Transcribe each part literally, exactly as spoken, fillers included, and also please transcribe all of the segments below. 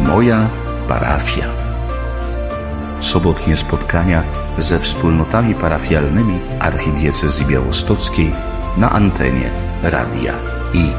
Moja parafia. Sobotnie spotkania ze wspólnotami parafialnymi Archidiecezji Białostockiej na antenie Radia I.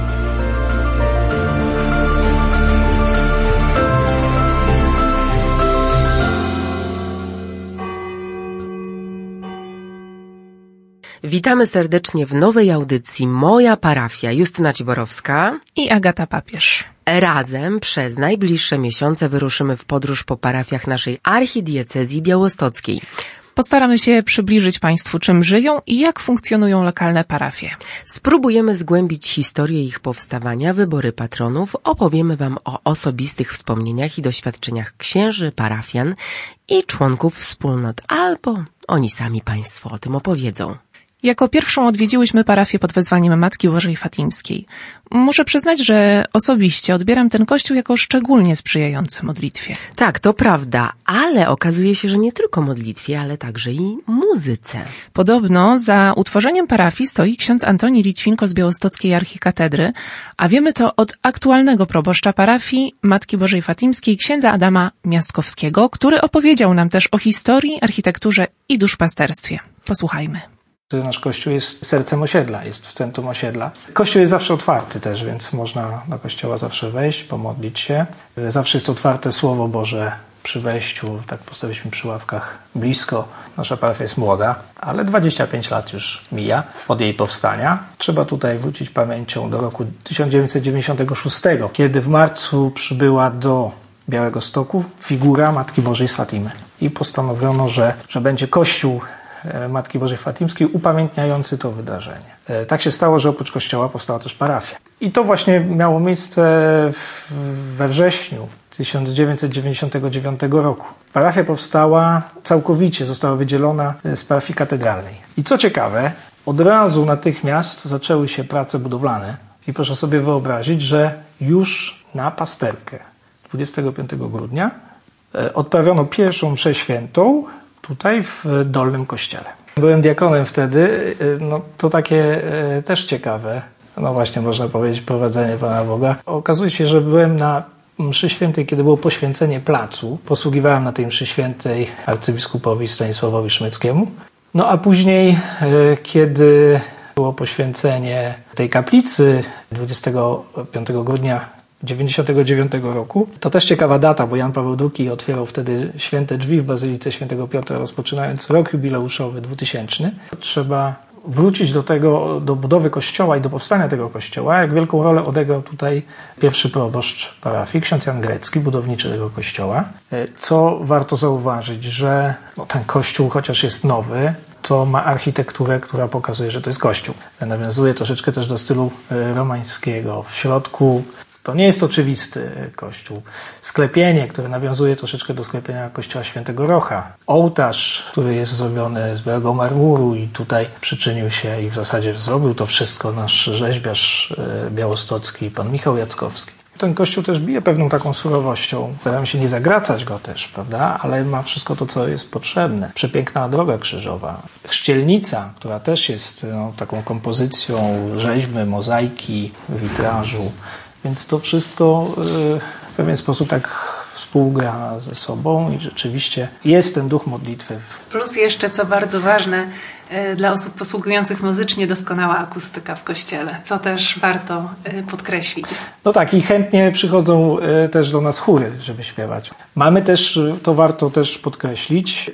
Witamy serdecznie w nowej audycji Moja parafia. Justyna Ciborowska i Agata Papież. Razem przez najbliższe miesiące wyruszymy w podróż po parafiach naszej Archidiecezji Białostockiej. Postaramy się przybliżyć Państwu, czym żyją i jak funkcjonują lokalne parafie. Spróbujemy zgłębić historię ich powstawania, wybory patronów, opowiemy Wam o osobistych wspomnieniach i doświadczeniach księży, parafian i członków wspólnot, albo oni sami Państwu o tym opowiedzą. Jako pierwszą odwiedziłyśmy parafię pod wezwaniem Matki Bożej Fatimskiej. Muszę przyznać, że osobiście odbieram ten kościół jako szczególnie sprzyjający modlitwie. Tak, to prawda, ale okazuje się, że nie tylko modlitwie, ale także i muzyce. Podobno za utworzeniem parafii stoi ksiądz Antoni Litwinko z Białostockiej Archikatedry, a wiemy to od aktualnego proboszcza parafii Matki Bożej Fatimskiej, księdza Adama Miastkowskiego, który opowiedział nam też o historii, architekturze i duszpasterstwie. Posłuchajmy. Nasz kościół jest sercem osiedla, jest w centrum osiedla. Kościół jest zawsze otwarty też, więc można do kościoła zawsze wejść, pomodlić się. Zawsze jest otwarte Słowo Boże przy wejściu, tak postawiliśmy przy ławkach blisko. Nasza parafia jest młoda, ale dwadzieścia pięć lat już mija od jej powstania. Trzeba tutaj wrócić pamięcią do roku tysiąc dziewięćset dziewięćdziesiątego szóstego, kiedy w marcu przybyła do Białegostoku figura Matki Bożej z Fatimy. I postanowiono, że, że będzie kościół Matki Bożej Fatimskiej upamiętniający to wydarzenie. Tak się stało, że oprócz kościoła powstała też parafia. I to właśnie miało miejsce we wrześniu tysiąc dziewięćset dziewięćdziesiątego dziewiątego roku. Parafia powstała całkowicie, została wydzielona z parafii katedralnej. I co ciekawe, od razu natychmiast zaczęły się prace budowlane. I proszę sobie wyobrazić, że już na pasterkę dwudziestego piątego grudnia odprawiono pierwszą mszę świętą tutaj w Dolnym Kościele. Byłem diakonem wtedy, no to takie też ciekawe, no właśnie można powiedzieć prowadzenie Pana Boga. Okazuje się, że byłem na mszy świętej, kiedy było poświęcenie placu. Posługiwałem na tej mszy świętej arcybiskupowi Stanisławowi Szmyckiemu. No a później, kiedy było poświęcenie tej kaplicy dwudziestego piątego grudnia dziewięćdziesiątego dziewiątego roku. To też ciekawa data, bo Jan Paweł drugi otwierał wtedy święte drzwi w Bazylice Świętego Piotra, rozpoczynając rok jubileuszowy dwutysięczny. Trzeba wrócić do tego, do budowy kościoła i do powstania tego kościoła. Jak wielką rolę odegrał tutaj pierwszy proboszcz parafii, ksiądz Jan Grecki, budowniczy tego kościoła. Co warto zauważyć, że no, ten kościół, chociaż jest nowy, to ma architekturę, która pokazuje, że to jest kościół. Nawiązuje troszeczkę też do stylu romańskiego. W środku to nie jest oczywisty kościół. Sklepienie, które nawiązuje troszeczkę do sklepienia kościoła Świętego Rocha. Ołtarz, który jest zrobiony z białego marmuru i tutaj przyczynił się i w zasadzie zrobił to wszystko nasz rzeźbiarz białostocki, pan Michał Jackowski. Ten kościół też bije pewną taką surowością. Staramy się nie zagracać go też, prawda? Ale ma wszystko to, co jest potrzebne. Przepiękna droga krzyżowa. Chrzcielnica, która też jest no, taką kompozycją rzeźby, mozaiki, witrażu. Więc to wszystko w pewien sposób tak współgra ze sobą i rzeczywiście jest ten duch modlitwy. Plus jeszcze, co bardzo ważne, dla osób posługujących muzycznie doskonała akustyka w kościele, co też warto podkreślić. No tak, i chętnie przychodzą też do nas chóry, żeby śpiewać. Mamy też, to warto też podkreślić,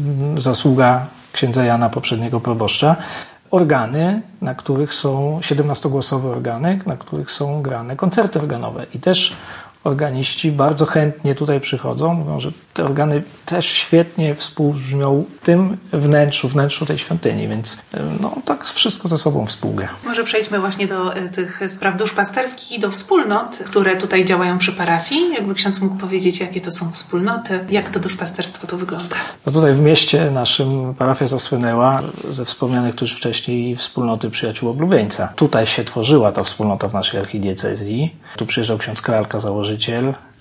zasługa księdza Jana, poprzedniego proboszcza, organy, na których są siedemnastogłosowe organy, na których są grane koncerty organowe. I też organiści bardzo chętnie tutaj przychodzą, mówią, że te organy też świetnie współbrzmią w tym wnętrzu, wnętrzu tej świątyni, więc no tak wszystko ze sobą współgra. Może przejdźmy właśnie do tych spraw duszpasterskich i do wspólnot, które tutaj działają przy parafii. Jakby ksiądz mógł powiedzieć, jakie to są wspólnoty, jak to duszpasterstwo tu wygląda? No tutaj w mieście naszym parafia zasłynęła ze wspomnianych tu już wcześniej wspólnoty Przyjaciół Oblubieńca. Tutaj się tworzyła ta wspólnota w naszej archidiecezji. Tu przyjeżdżał ksiądz Kralka, założyciel,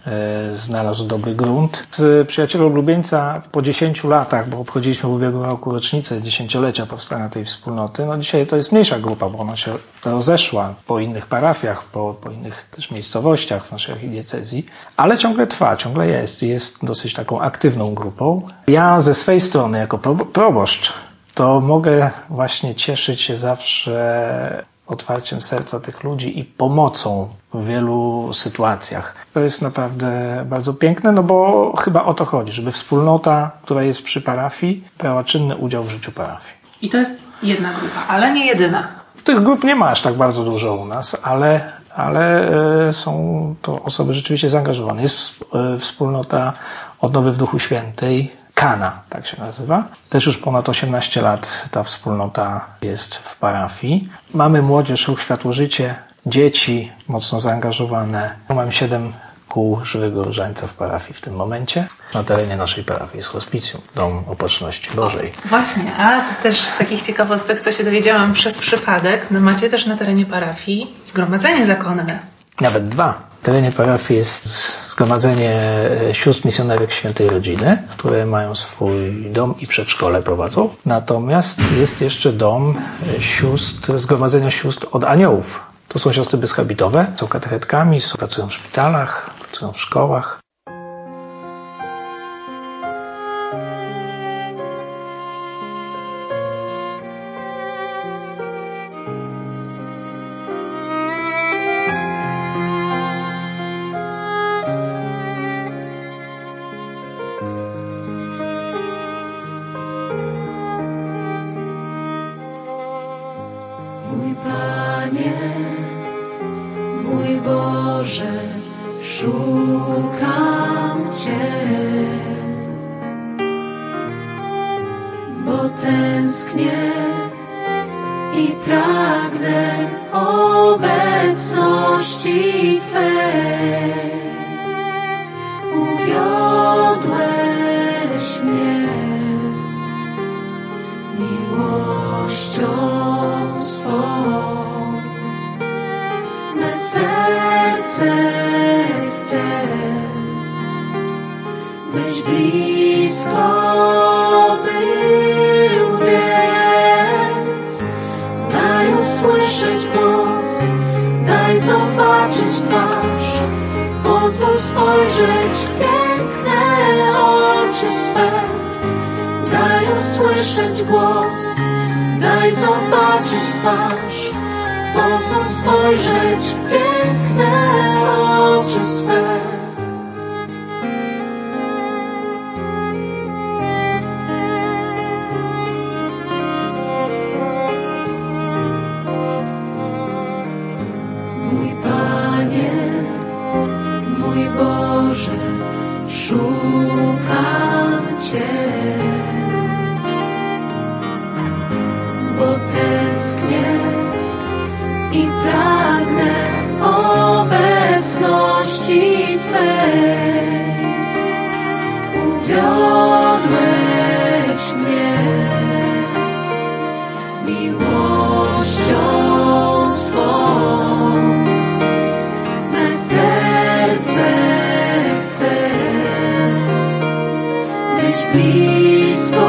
znalazł dobry grunt. Z przyjacielem Lubieńca po dziesięciu latach, bo obchodziliśmy w ubiegłym roku rocznicę dziesięciolecia powstania tej wspólnoty, no dzisiaj to jest mniejsza grupa, bo ona się rozeszła po innych parafiach, po, po innych też miejscowościach w naszej archidiecezji, ale ciągle trwa, ciągle jest. Jest dosyć taką aktywną grupą. Ja ze swej strony, jako proboszcz, to mogę właśnie cieszyć się zawsze otwarciem serca tych ludzi i pomocą w wielu sytuacjach. To jest naprawdę bardzo piękne, no bo chyba o to chodzi, żeby wspólnota, która jest przy parafii, brała czynny udział w życiu parafii. I to jest jedna grupa, ale nie jedyna. Tych grup nie ma aż tak bardzo dużo u nas, ale, ale są to osoby rzeczywiście zaangażowane. Jest wspólnota Odnowy w Duchu Świętej, Kana, tak się nazywa. Też już ponad osiemnaście lat ta wspólnota jest w parafii. Mamy młodzież, ruch Światło-Życie, dzieci mocno zaangażowane. Mamy siedem kół Żywego Różańca w parafii w tym momencie. Na terenie naszej parafii jest hospicjum, Dom Opatrzności Bożej. O, właśnie, a też z takich ciekawostek, co się dowiedziałam przez przypadek, no macie też na terenie parafii zgromadzenie zakonne. Nawet dwa. W terenie parafii jest zgromadzenie sióstr misjonerek Świętej Rodziny, które mają swój dom i przedszkole prowadzą. Natomiast jest jeszcze dom sióstr, zgromadzenia sióstr od aniołów. To są siostry bezhabitowe, są katechetkami, są, pracują w szpitalach, pracują w szkołach. Mój Panie, mój Boże, szukam Cię, bo tęsknię i pragnę obecności Twej. Uwiodłeś mnie miłością swą, me serce chce, byś blisko był, więc daj usłyszeć głos, daj zobaczyć twarz, pozwól spojrzeć w piękne oczy swe, daj usłyszeć głos, daj zobaczyć twarz, pozwól spojrzeć w piękne oczy swe. Mój Panie, mój Boże, szukam Cię, bo tęsknię i pragnę obecności Twej. Uwiodłeś mnie miłością swą, me serce chce, byś blisko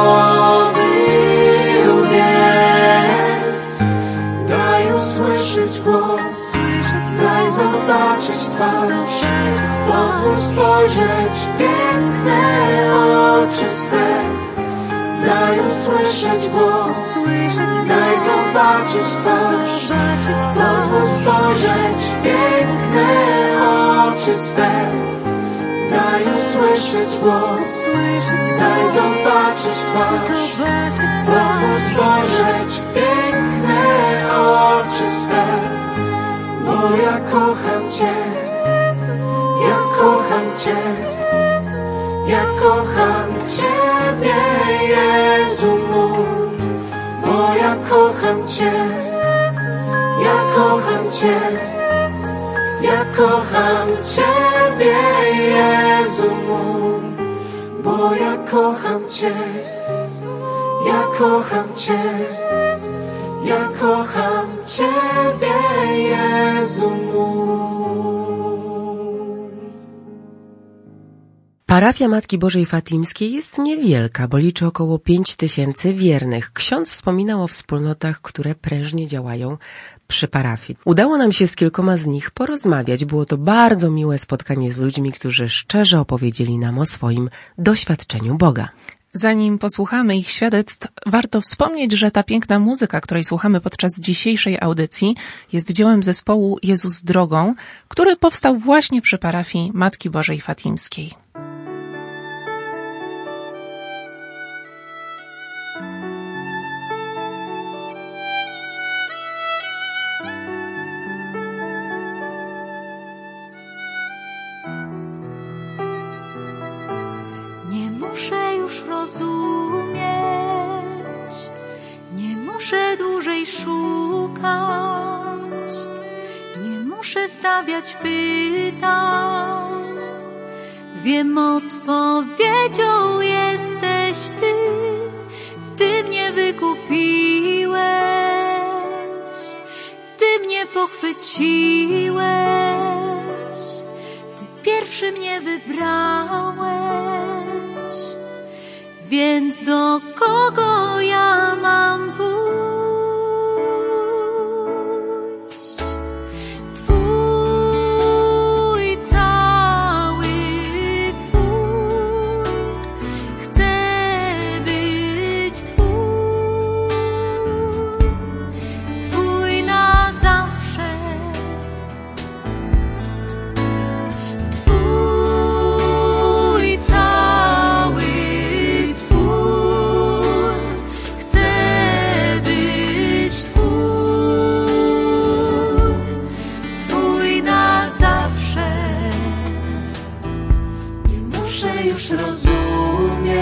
był, więc daj usłyszeć głos, daj zobaczyć twarz, pozwól spojrzeć w piękne oczy swe, daj usłyszeć głos, daj zobaczyć twarz, pozwól spojrzeć w piękne oczy swe, daj usłyszeć głos, daj zobaczyć twarz, pozwól spojrzeć w piękne oczy swe, bo ja kocham Cię, ja kocham Cię, ja kocham Ciebie, Jezu mój, bo ja kocham Cię, ja kocham Cię, ja kocham Ciebie, Jezu mój, bo ja kocham Cię, ja kocham Cię, ja kocham Ciebie, Jezu mój. Parafia Matki Bożej Fatimskiej jest niewielka, bo liczy około pięć tysięcy wiernych. Ksiądz wspominał o wspólnotach, które prężnie działają przy parafii. Udało nam się z kilkoma z nich porozmawiać. Było to bardzo miłe spotkanie z ludźmi, którzy szczerze opowiedzieli nam o swoim doświadczeniu Boga. Zanim posłuchamy ich świadectw, warto wspomnieć, że ta piękna muzyka, której słuchamy podczas dzisiejszej audycji, jest dziełem zespołu Jezus Drogą, który powstał właśnie przy parafii Matki Bożej Fatimskiej. Muszę już rozumieć, nie muszę dłużej szukać, nie muszę stawiać pytań. Wiem, odpowiedzią jesteś Ty, Ty mnie wykupiłeś, Ty mnie pochwyciłeś, Ty pierwszy mnie wybrałeś. Więc do kogo ja mam pójść? Twój cały Twój, chcę być Twój, Twój na zawsze. Twój cały już rozumieć,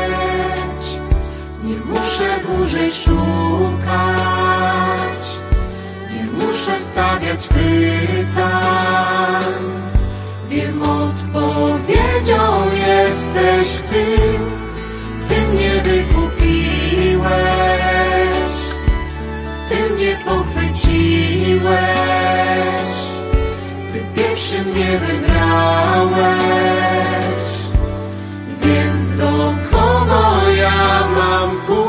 nie muszę dłużej szukać, nie muszę stawiać pytań. Wiem, odpowiedzią jesteś Ty, Ty mnie wykupiłeś, Ty mnie pochwyciłeś, Ty pierwszy mnie wybrałeś. Więc do kogo ja mam pójść?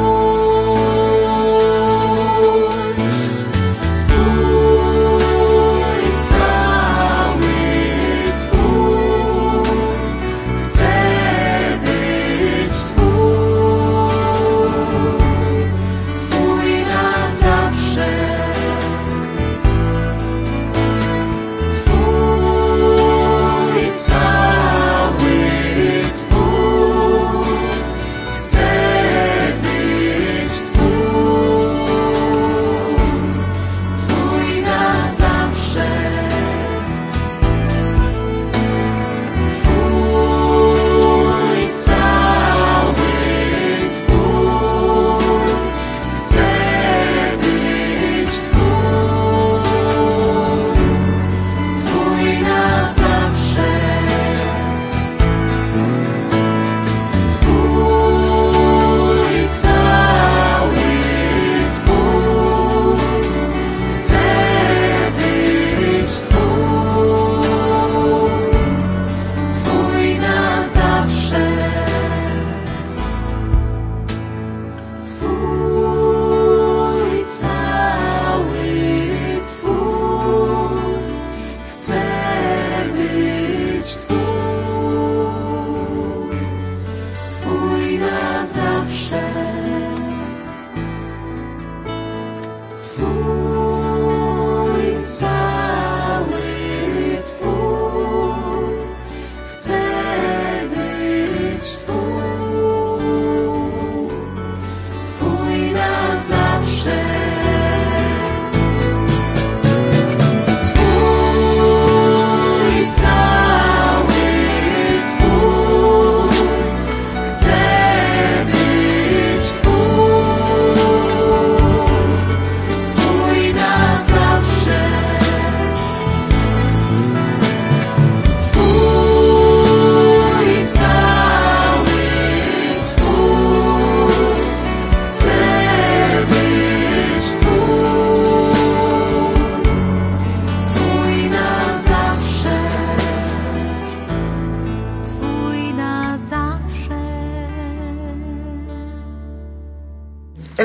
Twój cały Twój, chcę być Twój, Twój na zawsze. Twój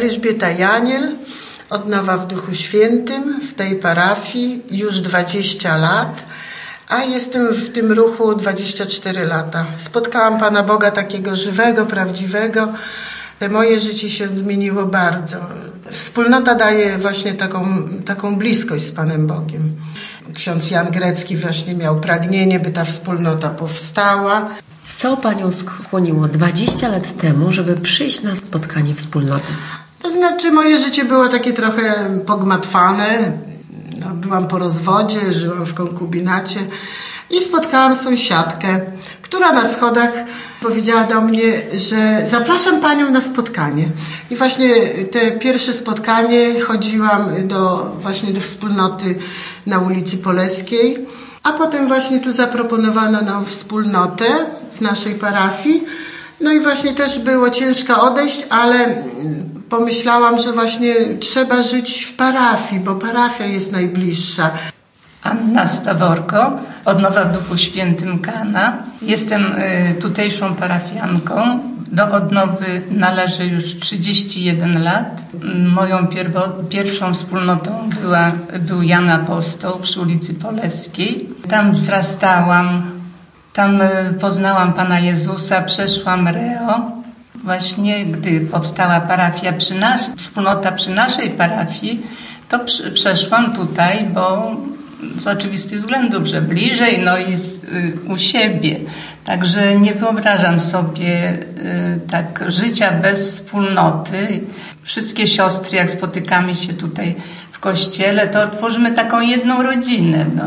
Elżbieta Janiel, Odnowa w Duchu Świętym, w tej parafii już dwadzieścia lat, a jestem w tym ruchu dwadzieścia cztery lata. Spotkałam Pana Boga takiego żywego, prawdziwego. Moje życie się zmieniło bardzo. Wspólnota daje właśnie taką, taką bliskość z Panem Bogiem. Ksiądz Jan Grecki właśnie miał pragnienie, by ta wspólnota powstała. Co Panią skłoniło dwadzieścia lat temu, żeby przyjść na spotkanie wspólnoty? To znaczy moje życie było takie trochę pogmatwane. No, byłam po rozwodzie, żyłam w konkubinacie i spotkałam sąsiadkę, która na schodach powiedziała do mnie, że zapraszam Panią na spotkanie. I właśnie te pierwsze spotkanie chodziłam do, właśnie do wspólnoty na ulicy Poleskiej, a potem właśnie tu zaproponowano nam wspólnotę w naszej parafii. No i właśnie też było ciężko odejść, ale pomyślałam, że właśnie trzeba żyć w parafii, bo parafia jest najbliższa. Anna Staworko, Odnowa w Duchu Świętym Kana. Jestem y, tutejszą parafianką. Do Odnowy należy już trzydzieści jeden lat. Moją pierwo, pierwszą wspólnotą była, był Jan Apostoł przy ulicy Poleskiej. Tam wzrastałam, tam y, poznałam Pana Jezusa, przeszłam Reo. Właśnie gdy powstała parafia przy nas, wspólnota przy naszej parafii, to przy, przeszłam tutaj, bo z oczywistych względów, że bliżej, no i z, y, u siebie. Także nie wyobrażam sobie y, tak życia bez wspólnoty. Wszystkie siostry, jak spotykamy się tutaj w kościele, to tworzymy taką jedną rodzinę. No,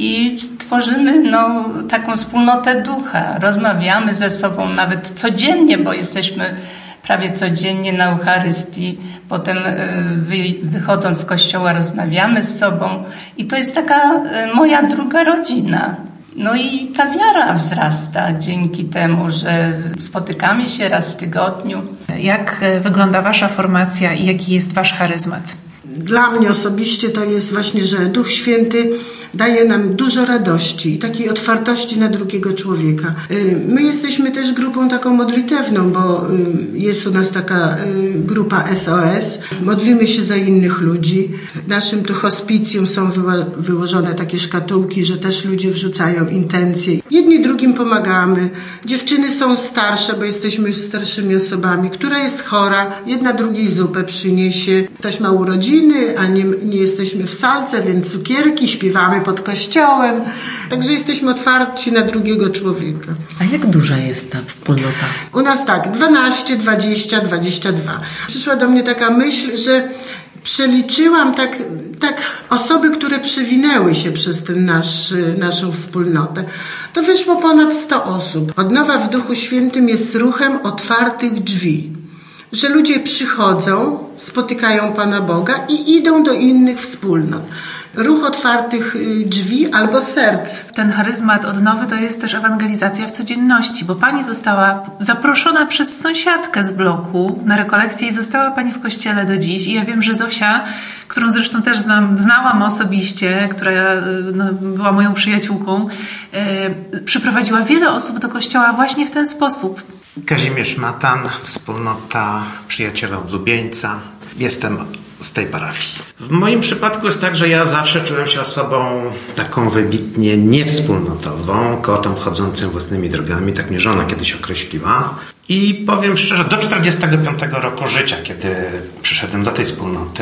i tworzymy no, taką wspólnotę ducha. Rozmawiamy ze sobą nawet codziennie, bo jesteśmy prawie codziennie na Eucharystii. Potem wychodząc z kościoła rozmawiamy z sobą i to jest taka moja druga rodzina. No i ta wiara wzrasta dzięki temu, że spotykamy się raz w tygodniu. Jak wygląda Wasza formacja i jaki jest Wasz charyzmat? Dla mnie osobiście to jest właśnie, że Duch Święty daje nam dużo radości i takiej otwartości na drugiego człowieka. My jesteśmy też grupą taką modlitewną, bo jest u nas taka grupa S O S. Modlimy się za innych ludzi. W naszym tu hospicjum są wyłożone takie szkatułki, że też ludzie wrzucają intencje. Jedni drugim pomagamy. Dziewczyny są starsze, bo jesteśmy już starszymi osobami. Która jest chora, jedna drugiej zupę przyniesie. Ktoś ma urodziny, a nie, nie jesteśmy w salce, więc cukierki, śpiewamy pod kościołem. Także jesteśmy otwarci na drugiego człowieka. A jak duża jest ta wspólnota? U nas tak, dwanaście, dwadzieścia, dwadzieścia dwa. Przyszła do mnie taka myśl, że przeliczyłam tak, tak osoby, które przewinęły się przez ten nasz, naszą wspólnotę. To wyszło ponad sto osób. Odnowa w Duchu Świętym jest ruchem otwartych drzwi. Że ludzie przychodzą, spotykają Pana Boga i idą do innych wspólnot. Ruch otwartych drzwi albo serc. Ten charyzmat Odnowy to jest też ewangelizacja w codzienności, bo Pani została zaproszona przez sąsiadkę z bloku na rekolekcję i została Pani w kościele do dziś. I ja wiem, że Zosia, którą zresztą też znam, znałam osobiście, która no, była moją przyjaciółką, yy, przyprowadziła wiele osób do kościoła właśnie w ten sposób. Kazimierz Matan, wspólnota Przyjaciela Oblubieńca. Jestem z tej parafii. W moim przypadku jest tak, że ja zawsze czułem się osobą taką wybitnie niewspólnotową, kotą chodzącym własnymi drogami, tak mnie żona kiedyś określiła. I powiem szczerze, do czterdziestego piątego roku życia, kiedy przyszedłem do tej wspólnoty,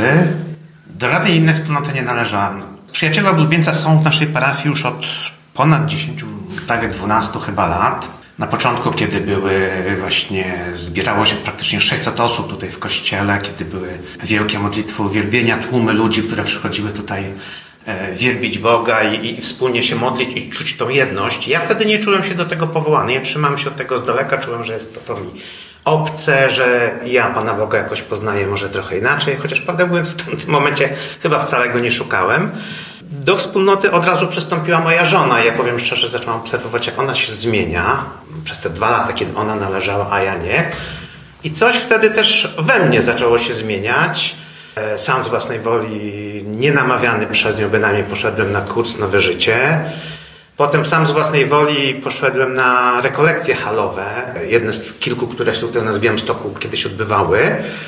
do żadnej innej wspólnoty nie należałem. Przyjaciele Oblubieńca są w naszej parafii już od ponad dziesięciu, prawie dwunastu chyba lat. Na początku, kiedy były właśnie, zbierało się praktycznie sześćset osób tutaj w kościele, kiedy były wielkie modlitwy uwielbienia, tłumy ludzi, które przychodziły tutaj e, wielbić Boga i, i wspólnie się modlić i czuć tą jedność. Ja wtedy nie czułem się do tego powołany. Ja trzymałem się od tego z daleka, czułem, że jest to, to mi obce, że ja Pana Boga jakoś poznaję może trochę inaczej, chociaż prawdę mówiąc w tym momencie chyba wcale go nie szukałem. Do wspólnoty od razu przystąpiła moja żona. Ja powiem szczerze, zacząłem obserwować, jak ona się zmienia przez te dwa lata, kiedy ona należała, a ja nie. I coś wtedy też we mnie zaczęło się zmieniać. Sam z własnej woli, nie namawiany przez nią, bynajmniej poszedłem na kurs Nowe Życie. Potem sam z własnej woli poszedłem na rekolekcje halowe. Jedne z kilku, które się tutaj u nas w Białymstoku kiedyś odbywały.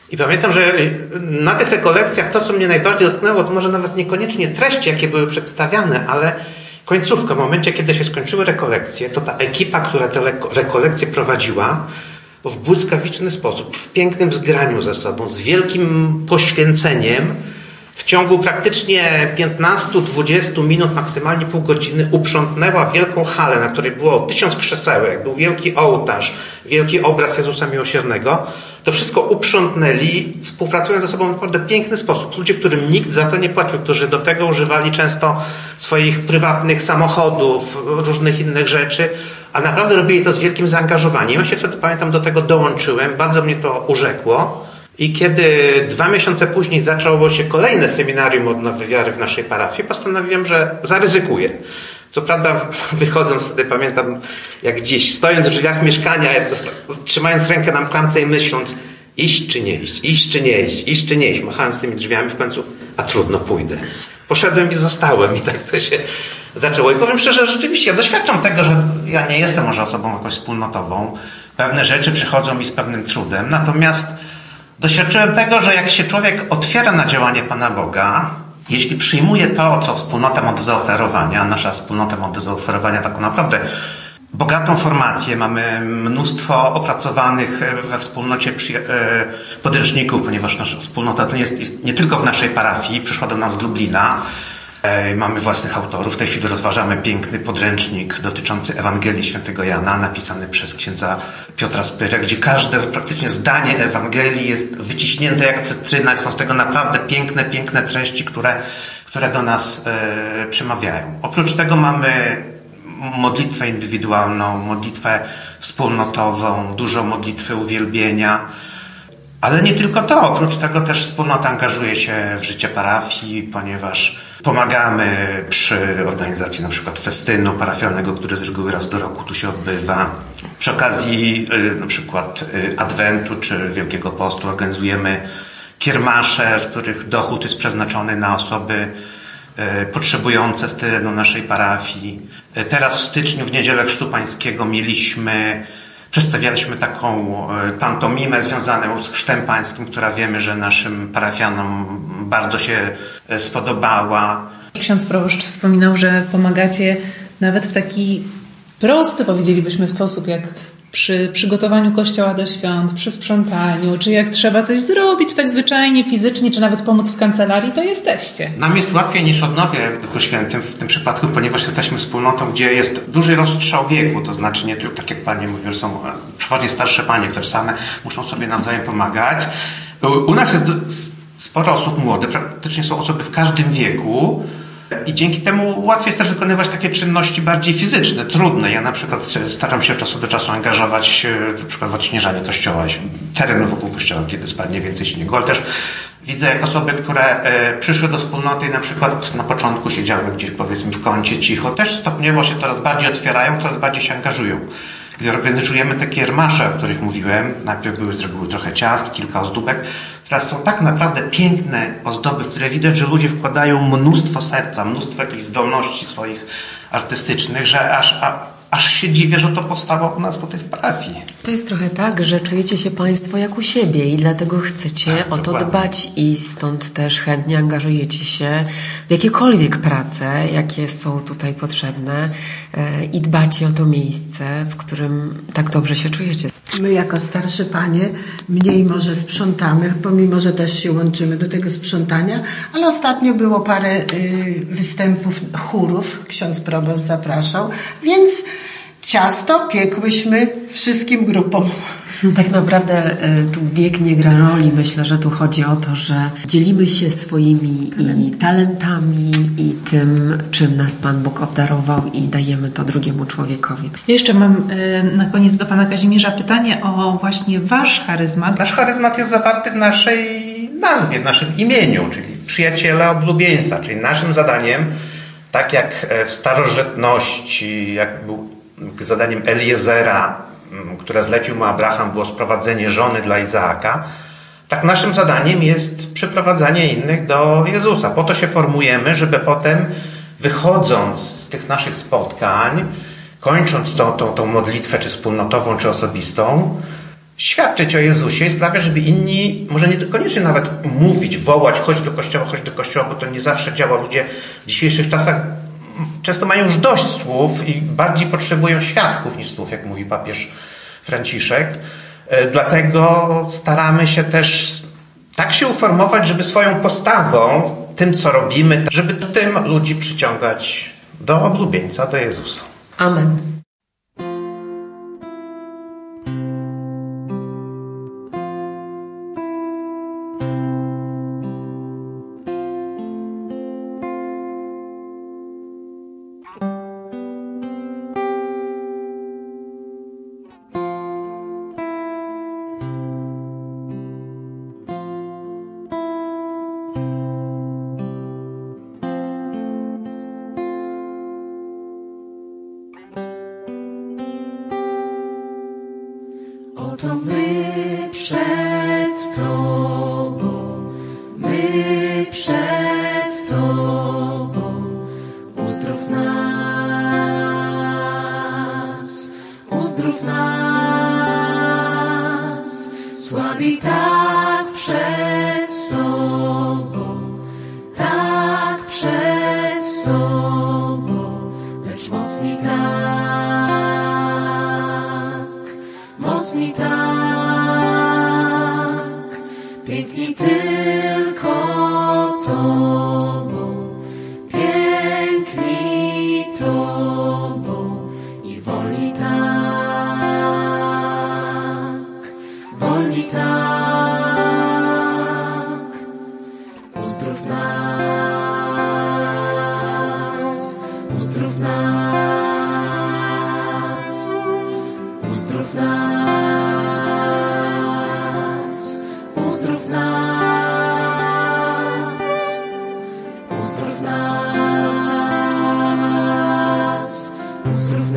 I pamiętam, że na tych rekolekcjach to, co mnie najbardziej dotknęło, to może nawet niekoniecznie treści, jakie były przedstawiane, ale końcówka, w momencie, kiedy się skończyły rekolekcje, to ta ekipa, która te rekolekcje prowadziła, w błyskawiczny sposób, w pięknym zgraniu ze sobą, z wielkim poświęceniem, w ciągu praktycznie piętnastu do dwudziestu minut, maksymalnie pół godziny, uprzątnęła wielką halę, na której było tysiąc krzesełek, był wielki ołtarz, wielki obraz Jezusa Miłosiernego. To wszystko uprzątnęli, współpracując ze sobą w naprawdę piękny sposób. Ludzie, którym nikt za to nie płacił, którzy do tego używali często swoich prywatnych samochodów, różnych innych rzeczy, a naprawdę robili to z wielkim zaangażowaniem. Ja się wtedy, pamiętam, do tego dołączyłem, bardzo mnie to urzekło. I kiedy dwa miesiące później zaczęło się kolejne seminarium odnowy wiary w naszej parafii, postanowiłem, że zaryzykuję. Co prawda, wychodząc wtedy, pamiętam jak dziś, stojąc w drzwiach mieszkania, trzymając rękę na klamce i myśląc, iść czy nie iść, iść czy nie iść, iść czy nie iść, machając tymi drzwiami, w końcu, a trudno, pójdę. Poszedłem i zostałem i tak to się zaczęło. I powiem szczerze, że rzeczywiście ja doświadczam tego, że ja nie jestem może osobą jakoś wspólnotową. Pewne rzeczy przychodzą mi z pewnym trudem, natomiast doświadczyłem tego, że jak się człowiek otwiera na działanie Pana Boga, jeśli przyjmuje to, co wspólnota ma do zaoferowania, nasza wspólnota ma do zaoferowania taką naprawdę bogatą formację, mamy mnóstwo opracowanych we wspólnocie podręczników, ponieważ nasza wspólnota to nie jest, jest nie tylko w naszej parafii, przyszła do nas z Lublina, mamy własnych autorów. W tej chwili rozważamy piękny podręcznik dotyczący Ewangelii Świętego Jana, napisany przez księdza Piotra Spyrę, gdzie każde praktycznie zdanie Ewangelii jest wyciśnięte jak cytryna. Są z tego naprawdę piękne, piękne treści, które, które do nas e, przemawiają. Oprócz tego mamy modlitwę indywidualną, modlitwę wspólnotową, dużo modlitwy uwielbienia. Ale nie tylko to, oprócz tego też wspólnota angażuje się w życie parafii, ponieważ pomagamy przy organizacji na przykład festynu parafialnego, który z reguły raz do roku tu się odbywa. Przy okazji na przykład Adwentu czy Wielkiego Postu organizujemy kiermasze, z których dochód jest przeznaczony na osoby potrzebujące z terenu naszej parafii. Teraz w styczniu, w Niedzielę Chrztu Pańskiego mieliśmy Przedstawialiśmy taką pantomimę związaną z Chrztem Pańskim, która wiemy, że naszym parafianom bardzo się spodobała. Ksiądz proboszcz wspominał, że pomagacie nawet w taki prosty, powiedzielibyśmy, sposób, jak przy przygotowaniu kościoła do świąt, przy sprzątaniu, czy jak trzeba coś zrobić tak zwyczajnie, fizycznie, czy nawet pomóc w kancelarii, to jesteście. Nam jest łatwiej niż odnowie w Duchu Świętym w tym przypadku, ponieważ jesteśmy wspólnotą, gdzie jest duży rozstrzał wieku, to znaczy nie tylko, tak jak Panie mówią, że są przeważnie starsze panie, które same muszą sobie nawzajem pomagać. U nas jest sporo osób młodych, praktycznie są osoby w każdym wieku. I dzięki temu łatwiej jest też wykonywać takie czynności bardziej fizyczne, trudne. Ja na przykład staram się od czasu do czasu angażować na przykład w odśnieżanie kościoła, terenu wokół kościoła, kiedy spadnie więcej śniegu, ale też widzę jak osoby, które przyszły do wspólnoty i na przykład na początku siedziały gdzieś powiedzmy w kącie cicho, też stopniowo się coraz bardziej otwierają, coraz bardziej się angażują. Gdy organizujemy te kiermasze, o których mówiłem, najpierw były z reguły trochę ciast, kilka ozdóbek. Teraz są tak naprawdę piękne ozdoby, w które widać, że ludzie wkładają mnóstwo serca, mnóstwo jakichś zdolności swoich artystycznych, że aż, a, aż się dziwię, że to powstało u nas tutaj w parafii. To jest trochę tak, że czujecie się Państwo jak u siebie i dlatego chcecie tak, o to dokładnie. dbać i stąd też chętnie angażujecie się w jakiekolwiek prace, jakie są tutaj potrzebne i dbacie o to miejsce, w którym tak dobrze się czujecie. My jako starsze panie mniej może sprzątamy, pomimo, że też się łączymy do tego sprzątania, ale ostatnio było parę y, występów chórów, ksiądz proboszcz zapraszał, więc ciasto piekłyśmy wszystkim grupom. Tak naprawdę tu wiek nie gra roli. Myślę, że tu chodzi o to, że dzielimy się swoimi i talentami i tym, czym nas Pan Bóg obdarował i dajemy to drugiemu człowiekowi. Ja jeszcze mam na koniec do Pana Kazimierza pytanie o właśnie Wasz charyzmat. Nasz charyzmat jest zawarty w naszej nazwie, w naszym imieniu, czyli przyjaciela oblubieńca, czyli naszym zadaniem, tak jak w starożytności, jak był zadaniem Eliezera, które zlecił mu Abraham, było sprowadzenie żony dla Izaaka, tak naszym zadaniem jest przyprowadzanie innych do Jezusa. Po to się formujemy, żeby potem wychodząc z tych naszych spotkań, kończąc tą, tą, tą modlitwę czy wspólnotową, czy osobistą, świadczyć o Jezusie i sprawiać, żeby inni, może nie koniecznie nawet mówić, wołać, chodź do kościoła, chodź do kościoła, bo to nie zawsze działa. Ludzie w dzisiejszych czasach często mają już dość słów i bardziej potrzebują świadków niż słów, jak mówi papież Franciszek. Dlatego staramy się też tak się uformować, żeby swoją postawą, tym co robimy, żeby tym ludzi przyciągać do oblubieńca, do Jezusa. Amen. Oto my przed Tobą, my przed Tobą, uzdrów nas, uzdrów nas, słabi tak przed sobą, tak przed sobą, lecz mocni tak, mocni tak, piękni tylko Tobą, piękni Tobą i wolni tak, wolni tak, uzdrów nas, uzdrów nas, uzdrów nas, uzdrów nas, uzdrów nas, uzdrów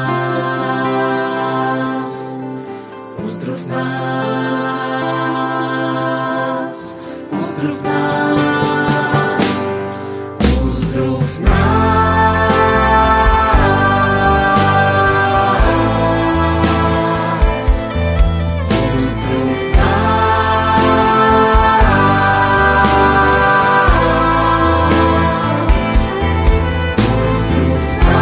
nas, uzdrów nas, uzdrów nas, uzdrów nas, uzdrów nas, uzdrów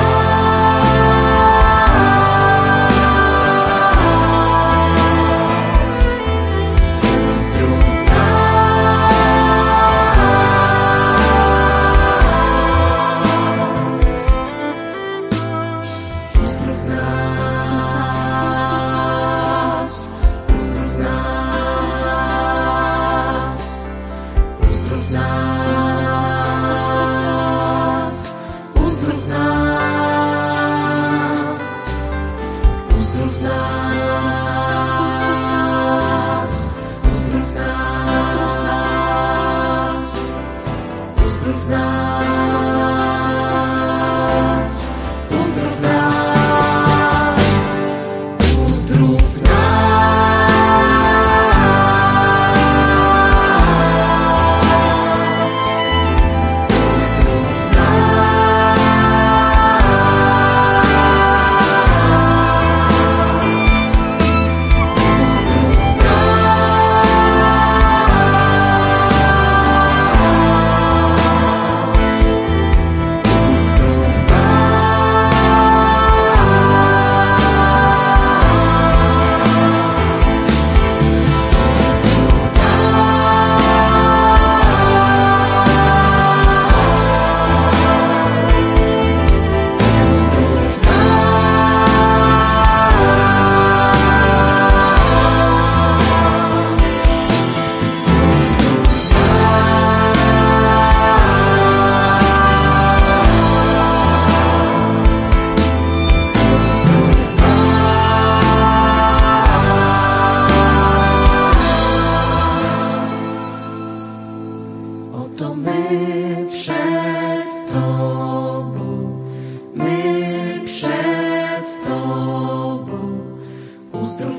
uzdrów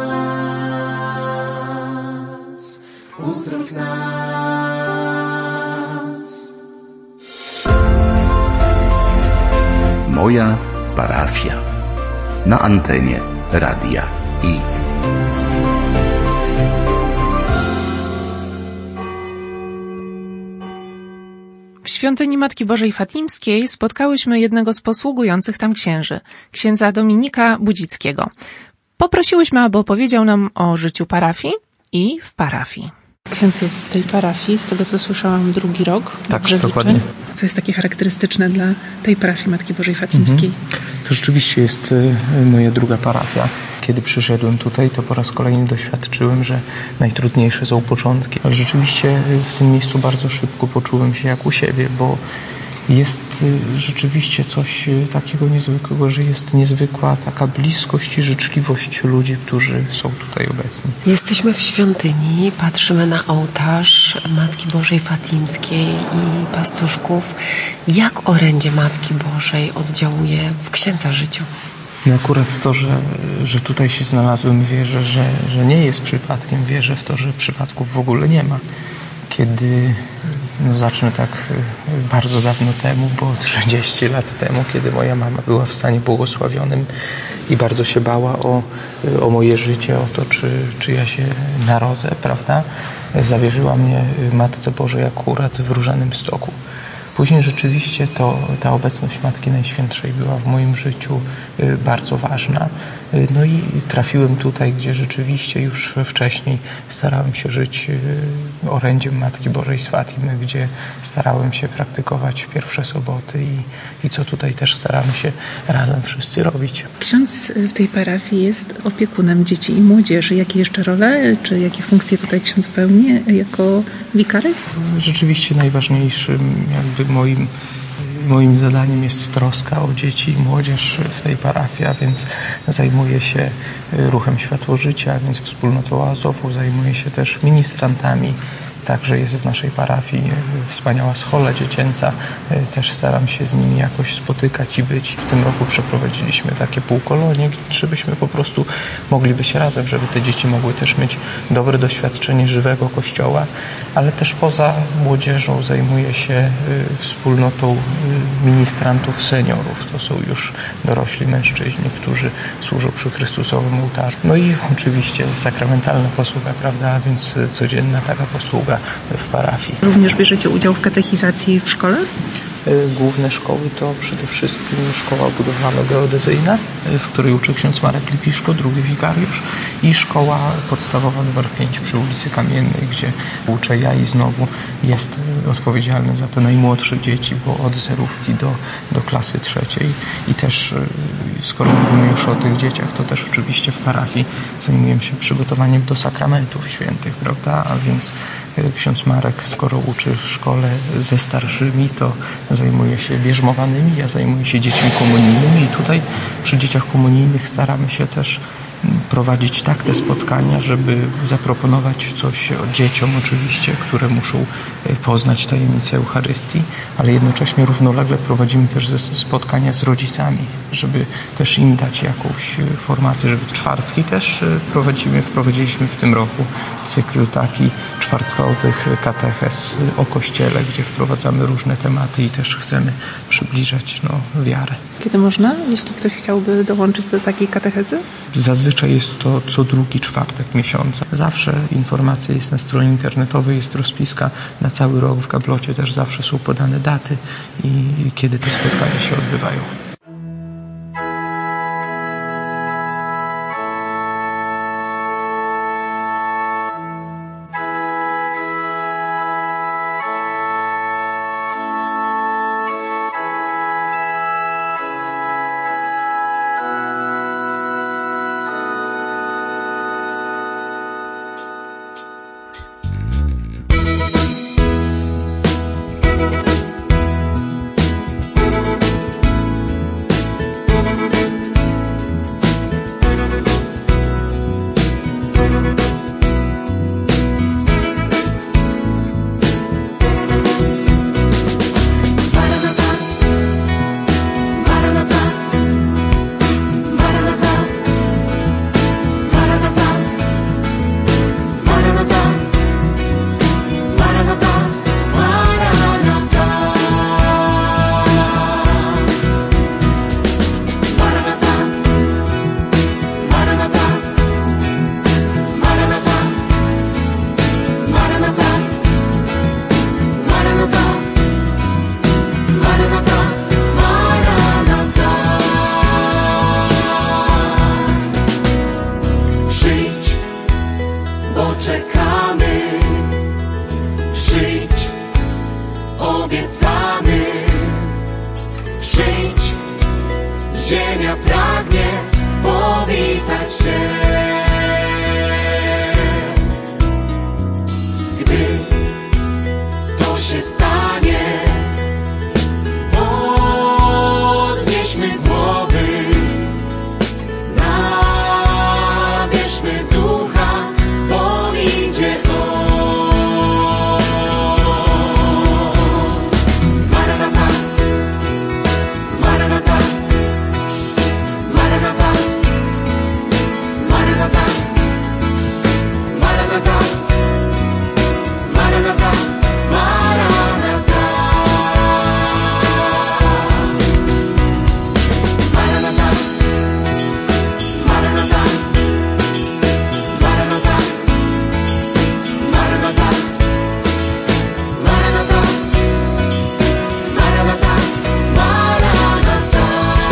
nas, uzdrów nas. Moja parafia. Na antenie Radia I. świątyni Matki Bożej Fatimskiej spotkałyśmy jednego z posługujących tam księży, księdza Dominika Budzickiego. Poprosiłyśmy, aby opowiedział nam o życiu parafii i w parafii. Ksiądz jest z tej parafii, z tego co słyszałam, drugi rok. Tak, dokładnie. Co jest takie charakterystyczne dla tej parafii Matki Bożej Fatimskiej? Mhm. To rzeczywiście jest moja druga parafia. Kiedy przyszedłem tutaj, to po raz kolejny doświadczyłem, że najtrudniejsze są początki. Ale rzeczywiście w tym miejscu bardzo szybko poczułem się jak u siebie, bo jest rzeczywiście coś takiego niezwykłego, że jest niezwykła taka bliskość i życzliwość ludzi, którzy są tutaj obecni. Jesteśmy w świątyni, patrzymy na ołtarz Matki Bożej Fatimskiej i pastuszków. Jak orędzie Matki Bożej oddziałuje w księdza życiu? No akurat to, że, że tutaj się znalazłem, wierzę, że, że nie jest przypadkiem. Wierzę w to, że przypadków w ogóle nie ma. Kiedy, no zacznę tak bardzo dawno temu, bo trzydzieści lat temu, kiedy moja mama była w stanie błogosławionym i bardzo się bała o, o moje życie, o to, czy, czy ja się narodzę, prawda? Zawierzyła mnie Matce Bożej akurat w Różanym Stoku. Później rzeczywiście to, ta obecność Matki Najświętszej była w moim życiu bardzo ważna. No i trafiłem tutaj, gdzie rzeczywiście już wcześniej starałem się żyć orędziem Matki Bożej z Fatimy, gdzie starałem się praktykować pierwsze soboty i, i co tutaj też staramy się razem wszyscy robić. Ksiądz w tej parafii jest opiekunem dzieci i młodzieży. Jakie jeszcze role, czy jakie funkcje tutaj ksiądz pełni jako wikary? Rzeczywiście najważniejszym jakby moim Moim zadaniem jest troska o dzieci i młodzież w tej parafii, a więc zajmuję się ruchem Światło Życia, więc wspólnotą oazową, zajmuję się też ministrantami. Także jest w naszej parafii wspaniała schola dziecięca. Też staram się z nimi jakoś spotykać i być. W tym roku przeprowadziliśmy takie półkolonie, żebyśmy po prostu mogli być razem, żeby te dzieci mogły też mieć dobre doświadczenie żywego Kościoła, ale też poza młodzieżą zajmuję się wspólnotą ministrantów seniorów. To są już dorośli mężczyźni, którzy służą przy Chrystusowym ołtarzu. No i oczywiście sakramentalna posługa, prawda, a więc codzienna taka posługa w parafii. Również bierzecie udział w katechizacji w szkole? Główne szkoły to przede wszystkim szkoła budowlano-geodezyjna, w której uczy ksiądz Marek Lipiszko, drugi wikariusz, i szkoła podstawowa numer pięć przy ulicy Kamiennej, gdzie uczę ja i znowu jest odpowiedzialny za te najmłodsze dzieci, bo od zerówki do, do klasy trzeciej. I też, skoro mówimy już o tych dzieciach, to też oczywiście w parafii zajmujemy się przygotowaniem do sakramentów świętych, prawda? A więc ksiądz Marek, skoro uczy w szkole ze starszymi, to zajmuje się bierzmowanymi, ja zajmuję się dziećmi komunijnymi i tutaj przy dzieciach komunijnych staramy się też prowadzić tak te spotkania, żeby zaproponować coś dzieciom oczywiście, które muszą poznać tajemnicę Eucharystii, ale jednocześnie równolegle prowadzimy też spotkania z rodzicami, żeby też im dać jakąś formację, żeby czwartki też prowadzimy, wprowadziliśmy w tym roku cykl taki czwartkowych katechez o Kościele, gdzie wprowadzamy różne tematy i też chcemy przybliżać no, wiarę. Kiedy można, jeśli ktoś chciałby dołączyć do takiej katechezy? Zazwyczaj jest to co drugi czwartek miesiąca. Zawsze informacja jest na stronie internetowej, jest rozpiska na cały rok. W gablocie też zawsze są podane daty i kiedy te spotkania się odbywają. ziemia pragnie powitać Cię. Gdy to się stanie, podnieśmy głowy, nabierzmy ducha, bo idzie On. Maranata, Maranata, Maranata, Maranata, Maranata, Maranata, Maranata. Maranata, Maranata, Maranata, Maranata, Maranata, Maranata, Maranata.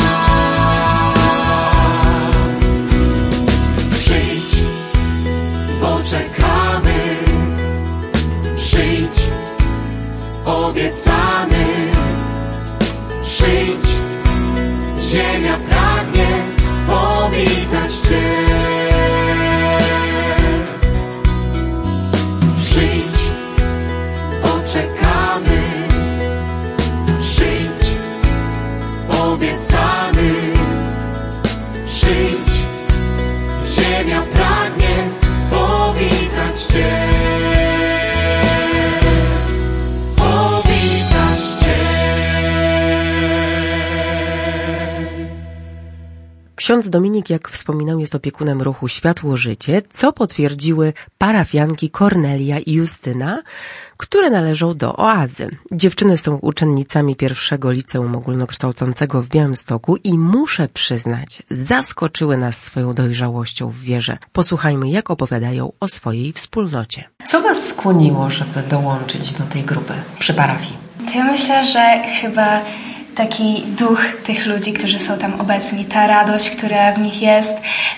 Przyjdź, bo czekamy, przyjdź, obiecany, przyjdź, ziemia pragnie powitać Cię. Przyjdź, poczekamy, przyjdź, obiecany, przyjdź, ziemia pragnie powitać Cię. Powitać Cię. Ksiądz Dominik, jak wspominał, jest opiekunem ruchu Światło Życie, co potwierdziły parafianki Kornelia i Justyna, które należą do Oazy. Dziewczyny są uczennicami pierwszego liceum ogólnokształcącego w Białymstoku i muszę przyznać, zaskoczyły nas swoją dojrzałością w wierze. Posłuchajmy, jak opowiadają o swojej wspólnocie. Co was skłoniło, żeby dołączyć do tej grupy przy parafii? To ja myślę, że chyba taki duch tych ludzi, którzy są tam obecni, ta radość, która w nich jest,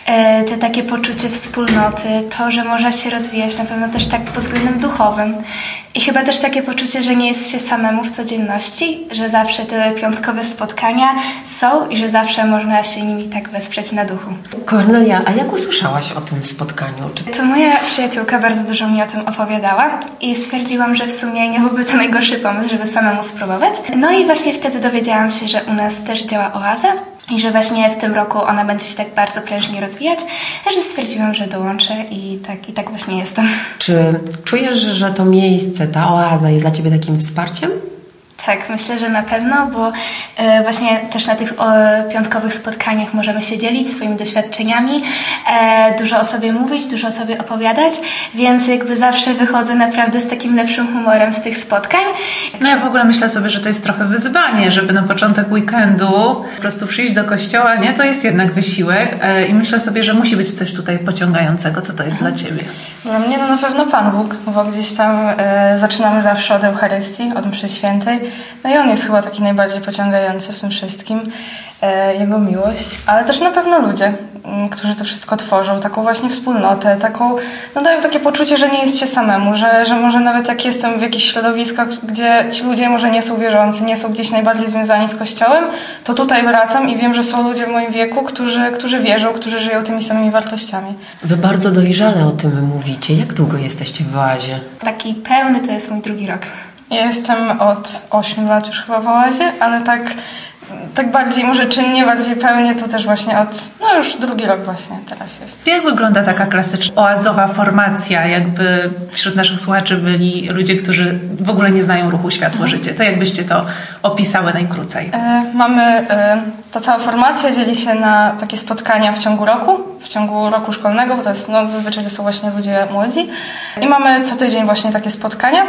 te takie poczucie wspólnoty, to, że można się rozwijać na pewno też tak pod względem duchowym. I chyba też takie poczucie, że nie jest się samemu w codzienności, że zawsze te piątkowe spotkania są i że zawsze można się nimi tak wesprzeć na duchu. Kornelia, a jak usłyszałaś o tym spotkaniu? Czy... To moja przyjaciółka bardzo dużo mi o tym opowiadała i stwierdziłam, że w sumie nie byłby to najgorszy pomysł, żeby samemu spróbować. No i właśnie wtedy dowiedziałam się, że u nas też działa Oaza i że właśnie w tym roku ona będzie się tak bardzo prężnie rozwijać, także stwierdziłam, że dołączę i tak, i tak właśnie jestem. Czy czujesz, że to miejsce, ta Oaza jest dla Ciebie takim wsparciem? Tak, myślę, że na pewno, bo e, właśnie też na tych e, piątkowych spotkaniach możemy się dzielić swoimi doświadczeniami, e, dużo o sobie mówić, dużo o sobie opowiadać, więc jakby zawsze wychodzę naprawdę z takim lepszym humorem z tych spotkań. No ja w ogóle myślę sobie, że to jest trochę wyzwanie, żeby na początek weekendu po prostu przyjść do kościoła, nie? To jest jednak wysiłek e, i myślę sobie, że musi być coś tutaj pociągającego. Co to jest dla Ciebie? Dla mnie no na pewno Pan Bóg, bo gdzieś tam e, zaczynamy zawsze od Eucharystii, od mszy świętej. No i On jest chyba taki najbardziej pociągający w tym wszystkim, e, Jego miłość, ale też na pewno ludzie, m, którzy to wszystko tworzą, taką właśnie wspólnotę, taką, no dają takie poczucie, że nie jest się samemu, że, że może nawet jak jestem w jakichś środowiskach, gdzie ci ludzie może nie są wierzący, nie są gdzieś najbardziej związani z Kościołem, to tutaj wracam i wiem, że są ludzie w moim wieku, którzy, którzy wierzą, którzy żyją tymi samymi wartościami. Wy bardzo dojrzale o tym mówicie. Jak długo jesteście w Oazie? Taki pełny to jest mój drugi rok. Ja jestem od ośmiu lat już chyba w Oazie, ale tak, tak bardziej może czynnie, bardziej pełnie to też właśnie od, no już drugi rok właśnie teraz jest. Jak wygląda taka klasyczna oazowa formacja, jakby wśród naszych słuchaczy byli ludzie, którzy w ogóle nie znają ruchu Światło Życie? To jakbyście to opisały najkrócej? E, mamy, e, ta cała formacja dzieli się na takie spotkania w ciągu roku, w ciągu roku szkolnego, bo to jest, no zazwyczaj to są właśnie ludzie młodzi i mamy co tydzień właśnie takie spotkania.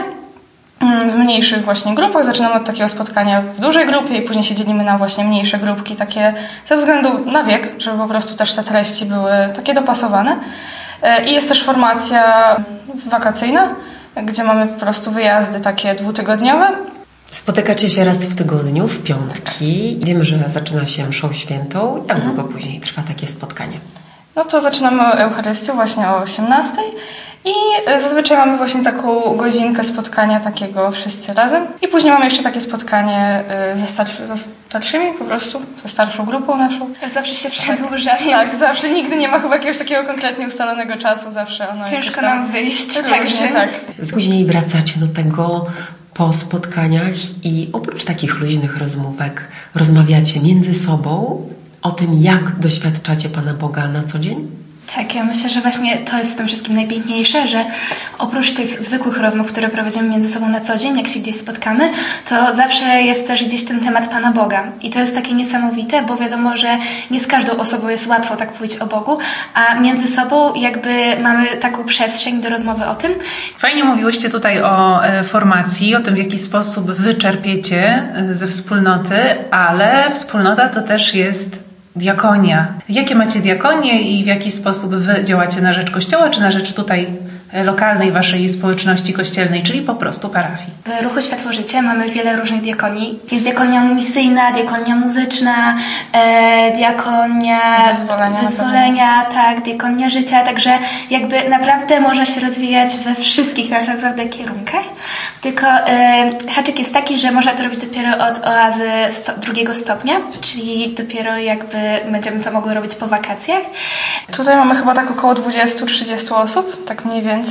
W mniejszych właśnie grupach. Zaczynamy od takiego spotkania w dużej grupie i później się dzielimy na właśnie mniejsze grupki, takie ze względu na wiek, żeby po prostu też te treści były takie dopasowane. I jest też formacja wakacyjna, gdzie mamy po prostu wyjazdy takie dwutygodniowe. Spotykacie się raz w tygodniu, w piątki. Wiemy, że zaczyna się mszą świętą. Jak długo później trwa takie spotkanie? No to zaczynamy Eucharystią właśnie o osiemnastej I zazwyczaj mamy właśnie taką godzinkę spotkania takiego wszyscy razem. I później mamy jeszcze takie spotkanie ze, starszy, ze starszymi po prostu, ze starszą grupą naszą. Zawsze się przedłuża. Tak, tak, zawsze nigdy nie ma chyba jakiegoś takiego konkretnie ustalonego czasu, zawsze ono ciężko nam wyjść, także tak. Później wracacie do tego po spotkaniach i oprócz takich luźnych rozmówek rozmawiacie między sobą o tym, jak doświadczacie Pana Boga na co dzień? Tak, ja myślę, że właśnie to jest w tym wszystkim najpiękniejsze, że oprócz tych zwykłych rozmów, które prowadzimy między sobą na co dzień, jak się gdzieś spotkamy, to zawsze jest też gdzieś ten temat Pana Boga. I to jest takie niesamowite, bo wiadomo, że nie z każdą osobą jest łatwo tak powiedzieć o Bogu, a między sobą jakby mamy taką przestrzeń do rozmowy o tym. Fajnie mówiłyście tutaj o e, formacji, o tym, w jaki sposób wy czerpiecie e, ze wspólnoty, ale wspólnota to też jest diakonia. Jakie macie diakonie i w jaki sposób wy działacie na rzecz Kościoła, czy na rzecz tutaj lokalnej waszej społeczności kościelnej, czyli po prostu parafii? W Ruchu Światło-Życie mamy wiele różnych diakonii. Jest diakonia misyjna, diakonia muzyczna, e, diakonia wyzwolenia, wyzwolenia tak, diakonia życia, także jakby naprawdę można się rozwijać we wszystkich tak naprawdę kierunkach. Tylko e, haczyk jest taki, że można to robić dopiero od oazy sto, drugiego stopnia, czyli dopiero jakby będziemy to mogły robić po wakacjach. Tutaj mamy chyba tak około dwadzieścia do trzydziestu osób, tak mniej więcej.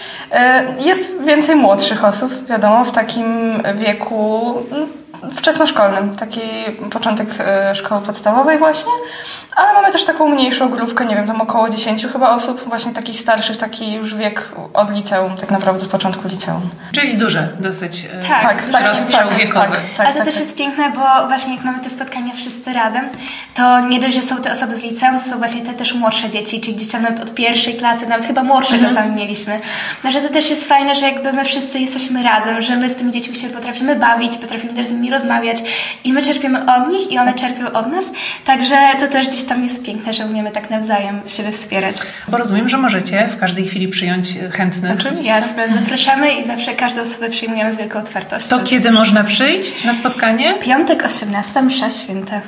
Jest więcej młodszych osób, wiadomo, w takim wieku wczesnoszkolnym, taki początek szkoły podstawowej właśnie, ale mamy też taką mniejszą grupkę, nie wiem, tam około dziesięciu chyba osób, właśnie takich starszych, taki już wiek od liceum, tak naprawdę od początku liceum. Czyli duże dosyć tak, tak, tak, rozstrzał tak, wiekowy. Tak, tak, Ale to tak, też tak. jest piękne, bo właśnie jak mamy te spotkania wszyscy razem, to nie dość, że są te osoby z liceum, to są właśnie te też młodsze dzieci, czyli gdzieś tam nawet od pierwszej klasy, nawet chyba młodsze mhm. czasami mieliśmy. No, że to też jest fajne, że jakby my wszyscy jesteśmy razem, że my z tymi dziećmi się potrafimy bawić, potrafimy też z nimi rozmawiać i my czerpiemy od nich i one czerpią od nas, także to też gdzieś tam jest piękne, że umiemy tak nawzajem siebie wspierać. Bo rozumiem, że możecie w każdej chwili przyjąć chętnych. Oczywiście. Jasne, zapraszamy i zawsze każdą osobę przyjmujemy z wielką otwartością. To kiedy można przyjść na spotkanie? Piątek osiemnasta, msza święta.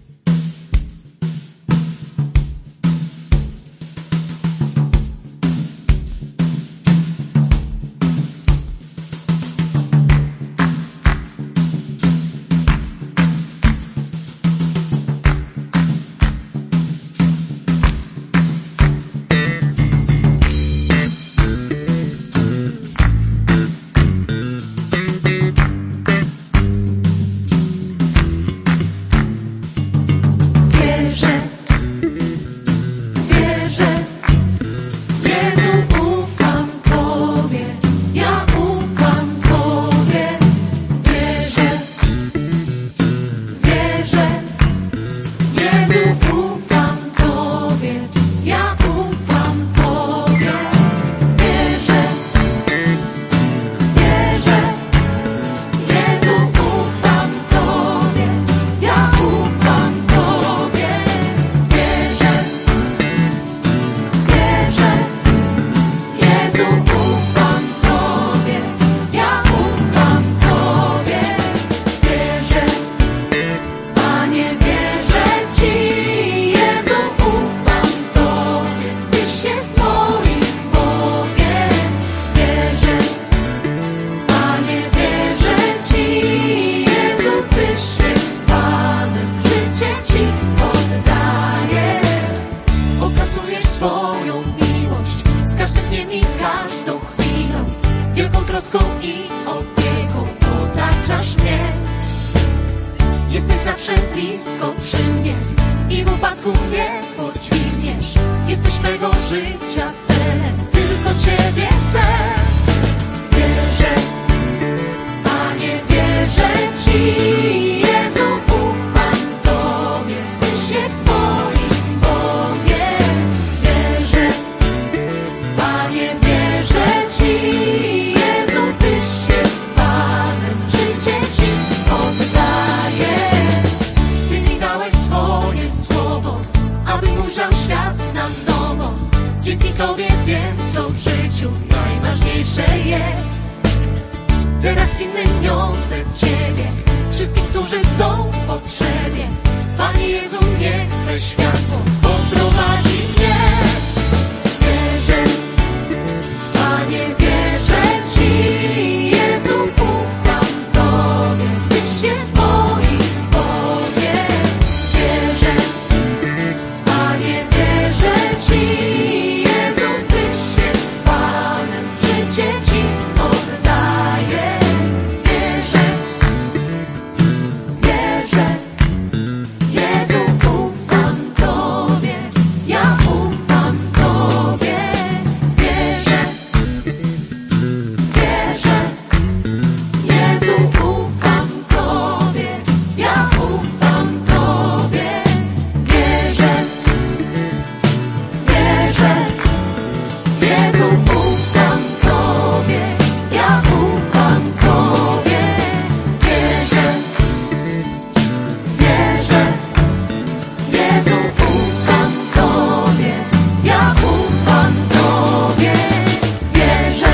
troską i opieką otaczasz mnie. Jesteś zawsze blisko przy mnie i w upadku mnie podźwigniesz. Jesteś mego życia celem, tylko Ciebie chcę. Wierzę, Panie, wierzę Ci. Jezu, ufam Tobie, Tyś jest moim Bogiem. Wierzę, Panie, wierzę Ci. Jezu, Tyś jest Panem, życie Ci oddaję. Ty mi dałeś swoje słowo, abym ujrzał świat na nowo. Dzięki Tobie wiem, co w życiu najważniejsze jest. Teraz innym niosę Ciebie, wszystkim, którzy są w potrzebie. Panie Jezu, niech Twe światło poprowadzi mnie. Wierzę, Jezu, ufam Tobie, ja ufam Tobie, wierzę.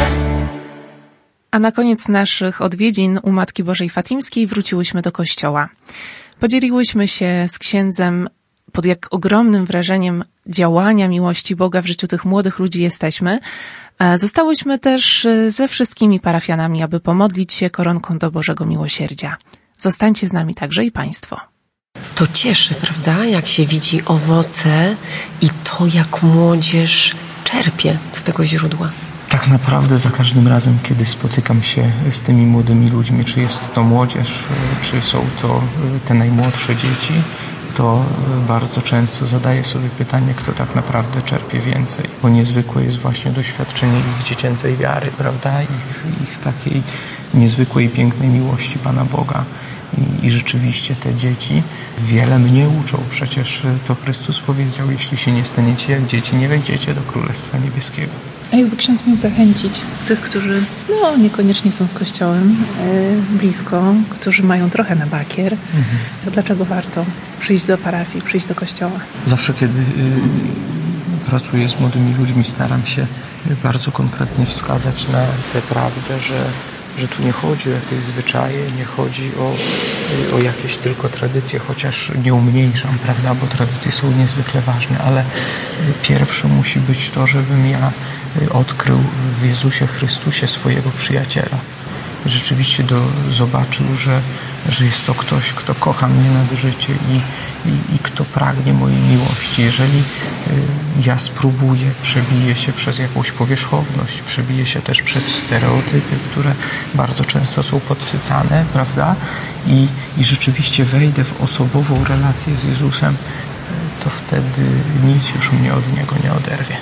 A na koniec naszych odwiedzin u Matki Bożej Fatimskiej wróciłyśmy do kościoła. Podzieliłyśmy się z księdzem, pod jak ogromnym wrażeniem działania miłości Boga w życiu tych młodych ludzi jesteśmy. Zostałyśmy też ze wszystkimi parafianami, aby pomodlić się koronką do Bożego Miłosierdzia. Zostańcie z nami także i Państwo. To cieszy, prawda? Jak się widzi owoce i to, jak młodzież czerpie z tego źródła. Tak naprawdę za każdym razem, kiedy spotykam się z tymi młodymi ludźmi, czy jest to młodzież, czy są to te najmłodsze dzieci, to bardzo często zadaję sobie pytanie, kto tak naprawdę czerpie więcej. Bo niezwykłe jest właśnie doświadczenie ich dziecięcej wiary, prawda? Ich, ich takiej niezwykłej, pięknej miłości Pana Boga. I, I rzeczywiście te dzieci wiele mnie uczą. Przecież to Chrystus powiedział, jeśli się nie staniecie jak dzieci, nie wejdziecie do Królestwa Niebieskiego. A jakby ksiądz miał zachęcić tych, którzy no, niekoniecznie są z Kościołem yy, blisko, którzy mają trochę na bakier, mhm. to dlaczego warto przyjść do parafii, przyjść do Kościoła? Zawsze, kiedy yy, pracuję z młodymi ludźmi, staram się bardzo konkretnie wskazać na tę prawdę, że że tu nie chodzi o jakieś zwyczaje, nie chodzi o, o jakieś tylko tradycje, chociaż nie umniejszam, prawda, bo tradycje są niezwykle ważne, ale pierwsze musi być to, żebym ja odkrył w Jezusie Chrystusie swojego przyjaciela. Rzeczywiście do, zobaczył, że, że jest to ktoś, kto kocha mnie nad życie i, i, i kto pragnie mojej miłości. Jeżeli y, ja spróbuję, przebiję się przez jakąś powierzchowność, przebiję się też przez stereotypy, które bardzo często są podsycane, prawda? I, i rzeczywiście wejdę w osobową relację z Jezusem, to wtedy nic już mnie od Niego nie oderwie.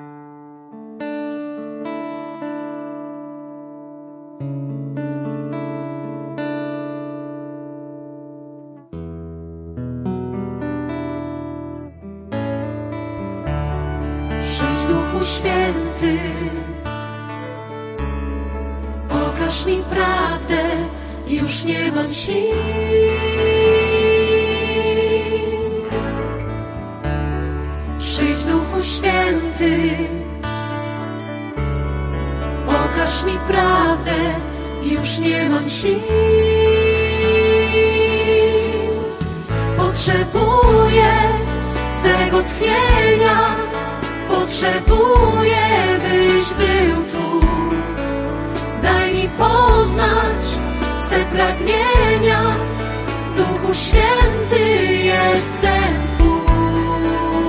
Święty, pokaż mi prawdę, już nie mam sił. Przyjdź, Duchu Święty, pokaż mi prawdę, już nie mam sił. Potrzebuję Twego tchnienia, potrzebuję, byś był tu. Daj mi poznać Twe pragnienia, Duchu Święty, jestem Twój.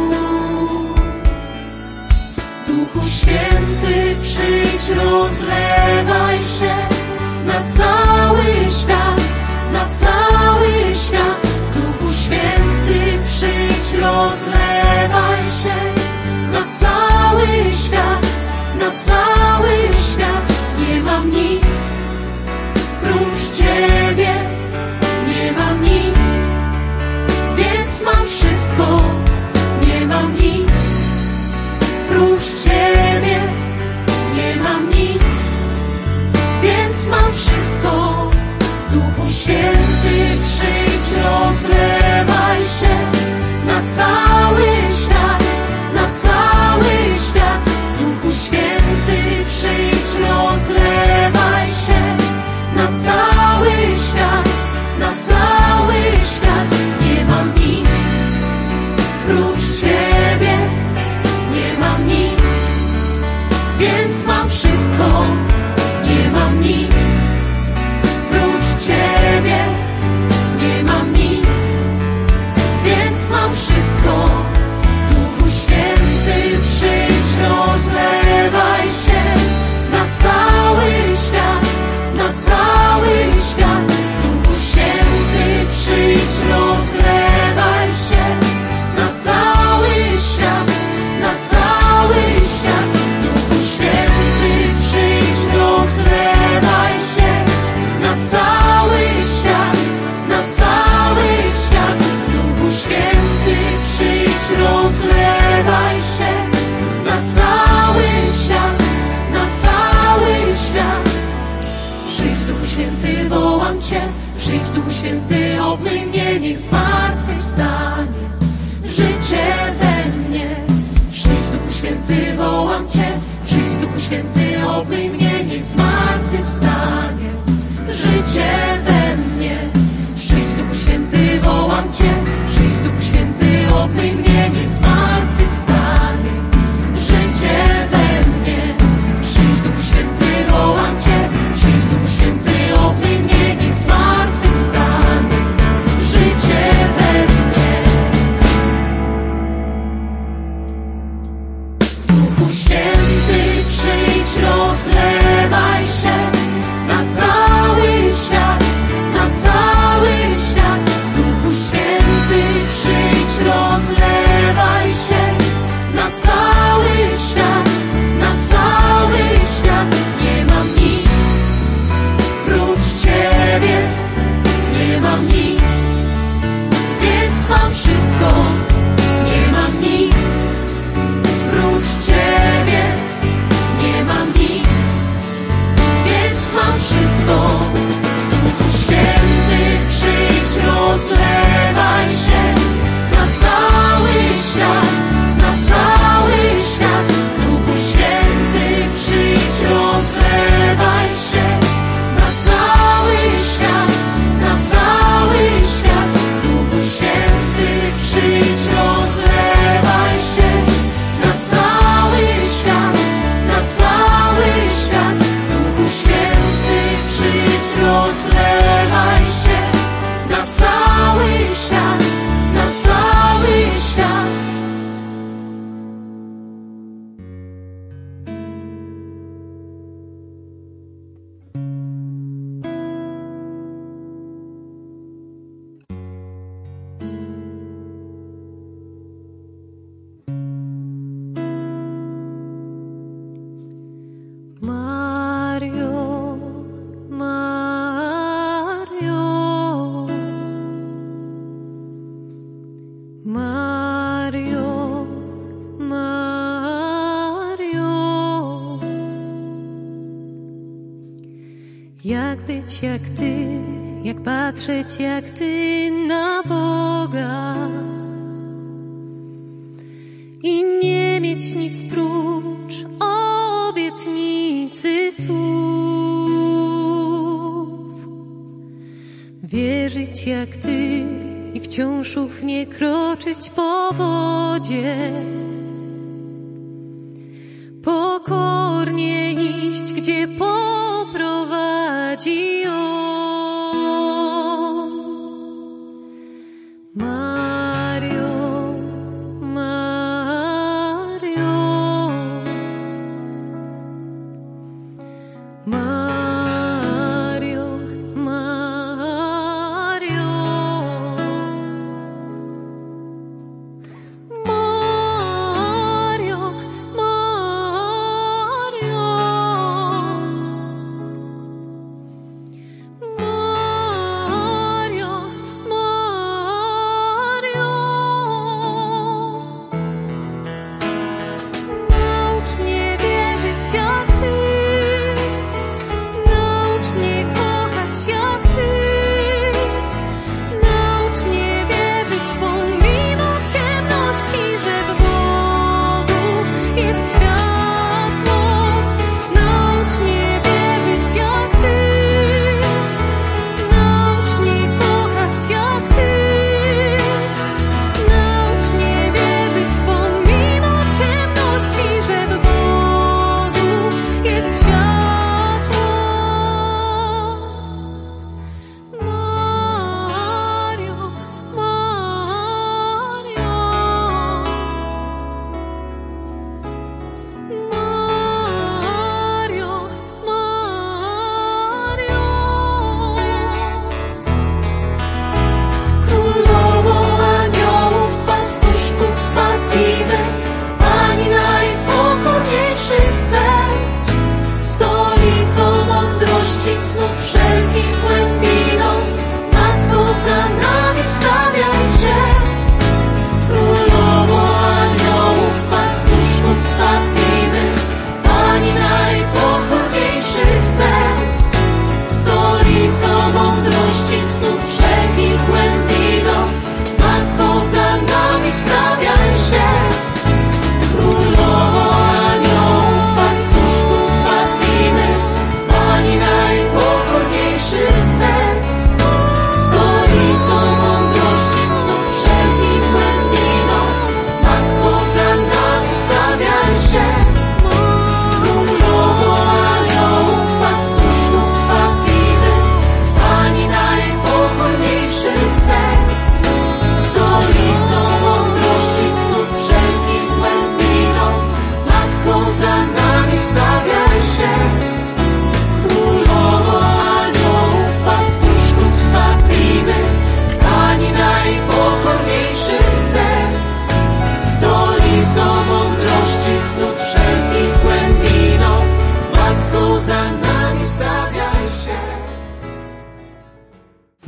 Duchu Święty, przyjdź, rozlewaj się na cały świat, na cały świat. Duchu Święty, przyjdź, rozlewaj się na cały świat, na cały świat. Nie mam nic prócz Ciebie, nie mam nic, więc mam wszystko. Nie mam nic prócz Ciebie, nie mam nic, więc mam wszystko. Duchu Święty, przyjdź, rozlewaj się na cały świat, na cały świat. Duchu Święty, przyjdź, rozlewaj się na cały świat, na cały świat. Nie mam nic prócz Ciebie, nie mam nic, więc mam wszystko. Nie mam nic prócz Ciebie, nie mam nic, więc mam wszystko. Duchu Święty, przyjdź, rozlewaj się na cały świat, na cały świat. Duchu Święty, przyjdź, rozlewaj się na cały świat, na cały świat. Duchu Święty, przyjdź, rozlewaj się na cały świat, na cały świat. Duchu Święty, przyjdź, rozlewaj się na cały świat, na cały świat. Przyjdź, Duchu Święty, wołam Cię, przyjdź, Duchu Święty, obmyj mnie, niech zmartwychwstanie. Święty, obmyj mnie, niech zmartwychwstanie życie we mnie. Przyjdź, Duchu Święty, wołam Cię. Przyjdź, Duchu Święty, obmyj mnie, niech zmartwychwstanie życie we mnie. Przyjdź, Duchu Święty, wołam Cię. Przyjdź, Duchu Święty, obmyj mnie, niech zmartwychwstanie życie we mnie. Duchu Święty, przyjdź, rozlewaj się na cały świat, na cały świat. Duchu Święty, przyjdź, rozlewaj się na cały świat, na cały świat. Nie mam nic prócz Ciebie, nie mam nic, więc mam wszystko. Nie mam nic prócz Ciebie, nie mam nic, więc mam wszystko. Duchu Święty, przyjdź, rozlewaj się na cały świat, na cały świat. Duchu Święty, przyjdź, rozlewaj się na cały świat, na cały świat. Duchu Święty, przyjdź, rozlewaj się na cały świat, na cały świat. Duchu Święty, przyjdź, rozlewaj się na cały świat, na cały świat. Mario, Mario, Mario, Mario. Jak być jak Ty, jak patrzeć jak Ty na Boga i nie mieć nic prócz obietnicy słów. Wierzyć jak Ty i wciąż ufnie kroczyć po wodzie. Pokornie iść, gdzie poprowadzi On. Mario, Mario, Mario, Mario, Mario, Mario.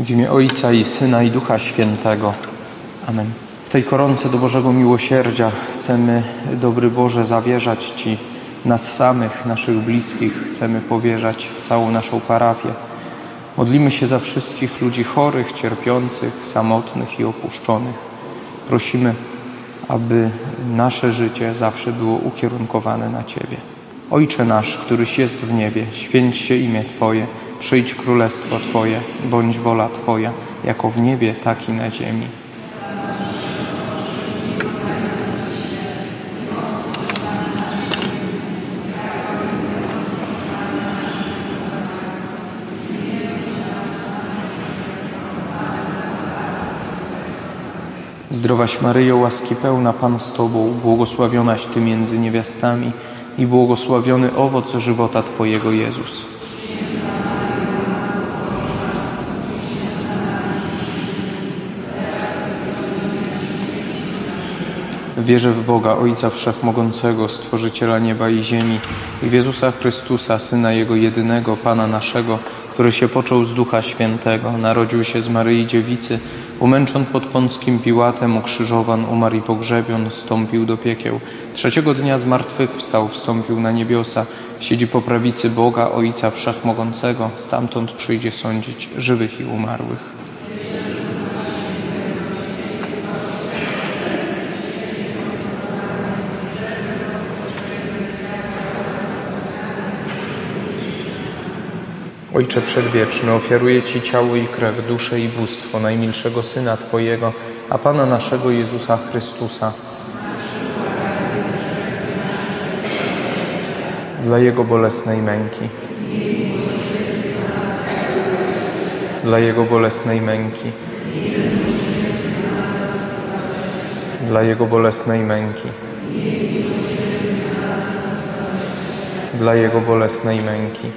W imię Ojca i Syna i Ducha Świętego. Amen. W tej koronce do Bożego miłosierdzia chcemy, dobry Boże, zawierzać Ci nas samych, naszych bliskich. Chcemy powierzać całą naszą parafię. Modlimy się za wszystkich ludzi chorych, cierpiących, samotnych i opuszczonych. Prosimy, aby nasze życie zawsze było ukierunkowane na Ciebie. Ojcze nasz, któryś jest w niebie, święć się imię Twoje, przyjdź królestwo Twoje, bądź wola Twoja, jako w niebie, tak i na ziemi. Zdrowaś Maryjo, łaski pełna, Pan z Tobą, błogosławionaś Ty między niewiastami i błogosławiony owoc żywota Twojego, Jezus. Wierzę w Boga, Ojca Wszechmogącego, Stworzyciela nieba i ziemi, i w Jezusa Chrystusa, Syna Jego jedynego, Pana naszego, który się począł z Ducha Świętego, narodził się z Maryi Dziewicy, umęczon pod Pąckim Piłatem, ukrzyżowan, umarł i pogrzebion, zstąpił do piekieł. Trzeciego dnia z martwych wstał, wstąpił na niebiosa, siedzi po prawicy Boga, Ojca Wszechmogącego, stamtąd przyjdzie sądzić żywych i umarłych. Ojcze Przedwieczny, ofiaruję Ci ciało i krew, duszę i bóstwo najmilszego Syna Twojego, a Pana naszego Jezusa Chrystusa, dla Jego bolesnej męki, dla Jego bolesnej męki, dla Jego bolesnej męki, dla Jego bolesnej męki,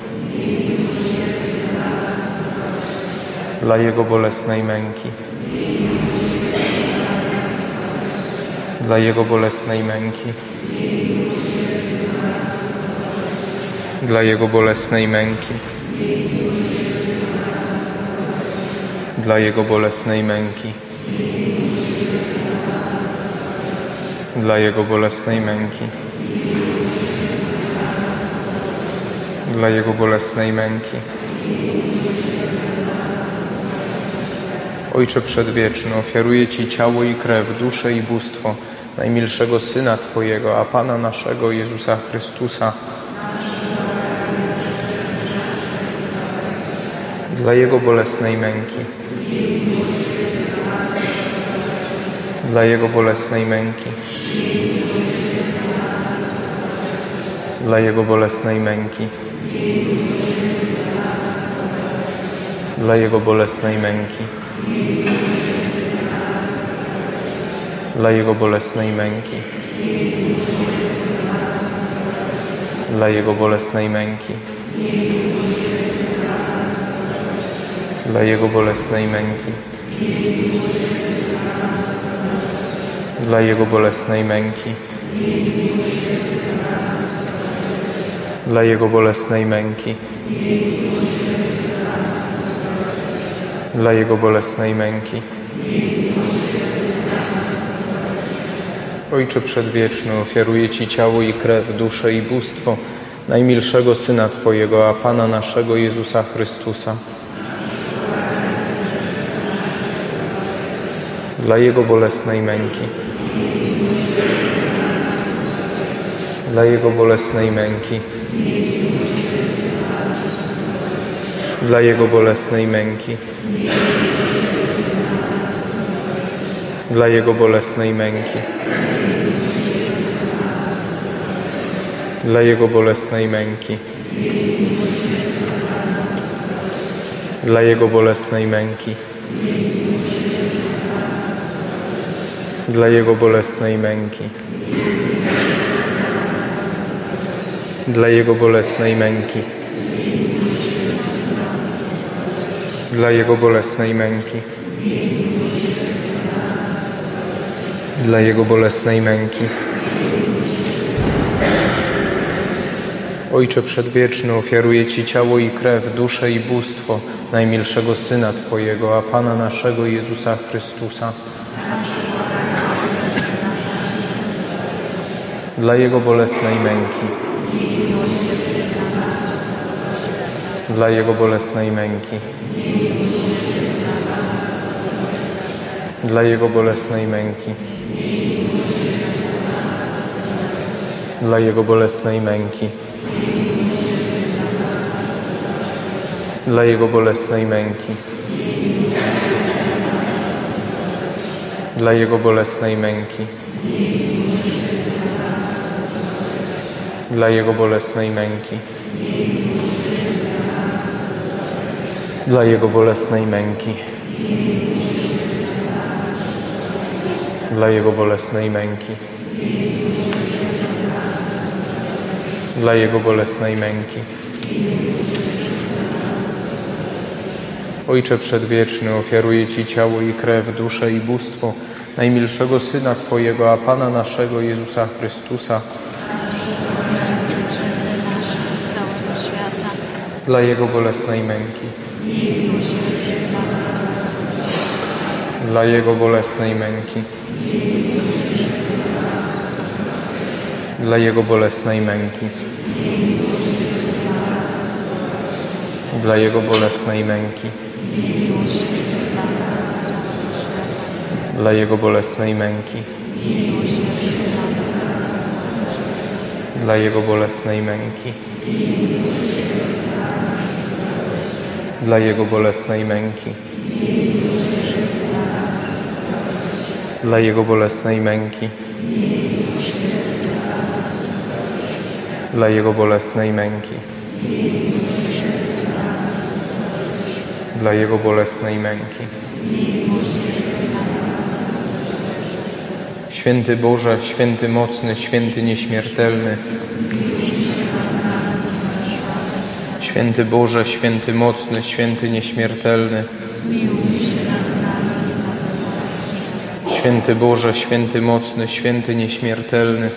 dla Jego bolesnej męki, dla Jego bolesnej męki, dla Jego bolesnej męki, dla Jego bolesnej męki, dla Jego bolesnej męki, dla Jego bolesnej męki. Ojcze Przedwieczny, ofiaruję Ci ciało i krew, duszę i bóstwo najmilszego Syna Twojego, a Pana naszego Jezusa Chrystusa, dla Jego bolesnej męki, dla Jego bolesnej męki, dla Jego bolesnej męki, dla Jego bolesnej męki, dla Jego bolesnej męki, dla Jego bolesnej męki, dla Jego bolesnej męki, dla Jego bolesnej męki, dla Jego bolesnej męki, dla Jego bolesnej męki. Ojcze Przedwieczny, ofiaruję Ci ciało i krew, duszę i bóstwo najmilszego Syna Twojego, a Pana naszego Jezusa Chrystusa, dla Jego bolesnej męki, dla Jego bolesnej męki, dla Jego bolesnej męki, dla Jego bolesnej męki, dla Jego bolesnej męki, dla Jego bolesnej męki, dla Jego bolesnej męki, dla Jego bolesnej męki, dla Jego bolesnej męki, dla Jego bolesnej męki. Ojcze Przedwieczny, ofiaruję Ci ciało i krew, duszę i bóstwo najmilszego Syna Twojego, a Pana naszego Jezusa Chrystusa. Dla Jego bolesnej męki. Dla Jego bolesnej męki. Dla Jego bolesnej męki. Dla Jego bolesnej męki. Dla Jego bolesnej męki. Dla Jego bolesnej męki. Dla Jego bolesnej męki. Dla Jego bolesnej męki. Dla Jego bolesnej męki. Dla Jego bolesnej męki. Ojcze Przedwieczny, ofiaruję Ci ciało i krew, duszę i bóstwo najmilszego Syna Twojego, a Pana naszego Jezusa Chrystusa, dla Jego bolesnej męki. Dla Jego bolesnej męki. Dla Jego bolesnej męki. Dla Jego bolesnej męki. Dla Jego bolesnej męki. Dla Jego bolesnej męki. Dla Jego bolesnej męki. Dla Jego bolesnej męki. Dla Jego bolesnej męki. Dla Jego bolesnej męki. Święty Boże, święty mocny, święty nieśmiertelny. Święty Boże, święty mocny, święty nieśmiertelny. Święty Boże, święty mocny, święty nieśmiertelny.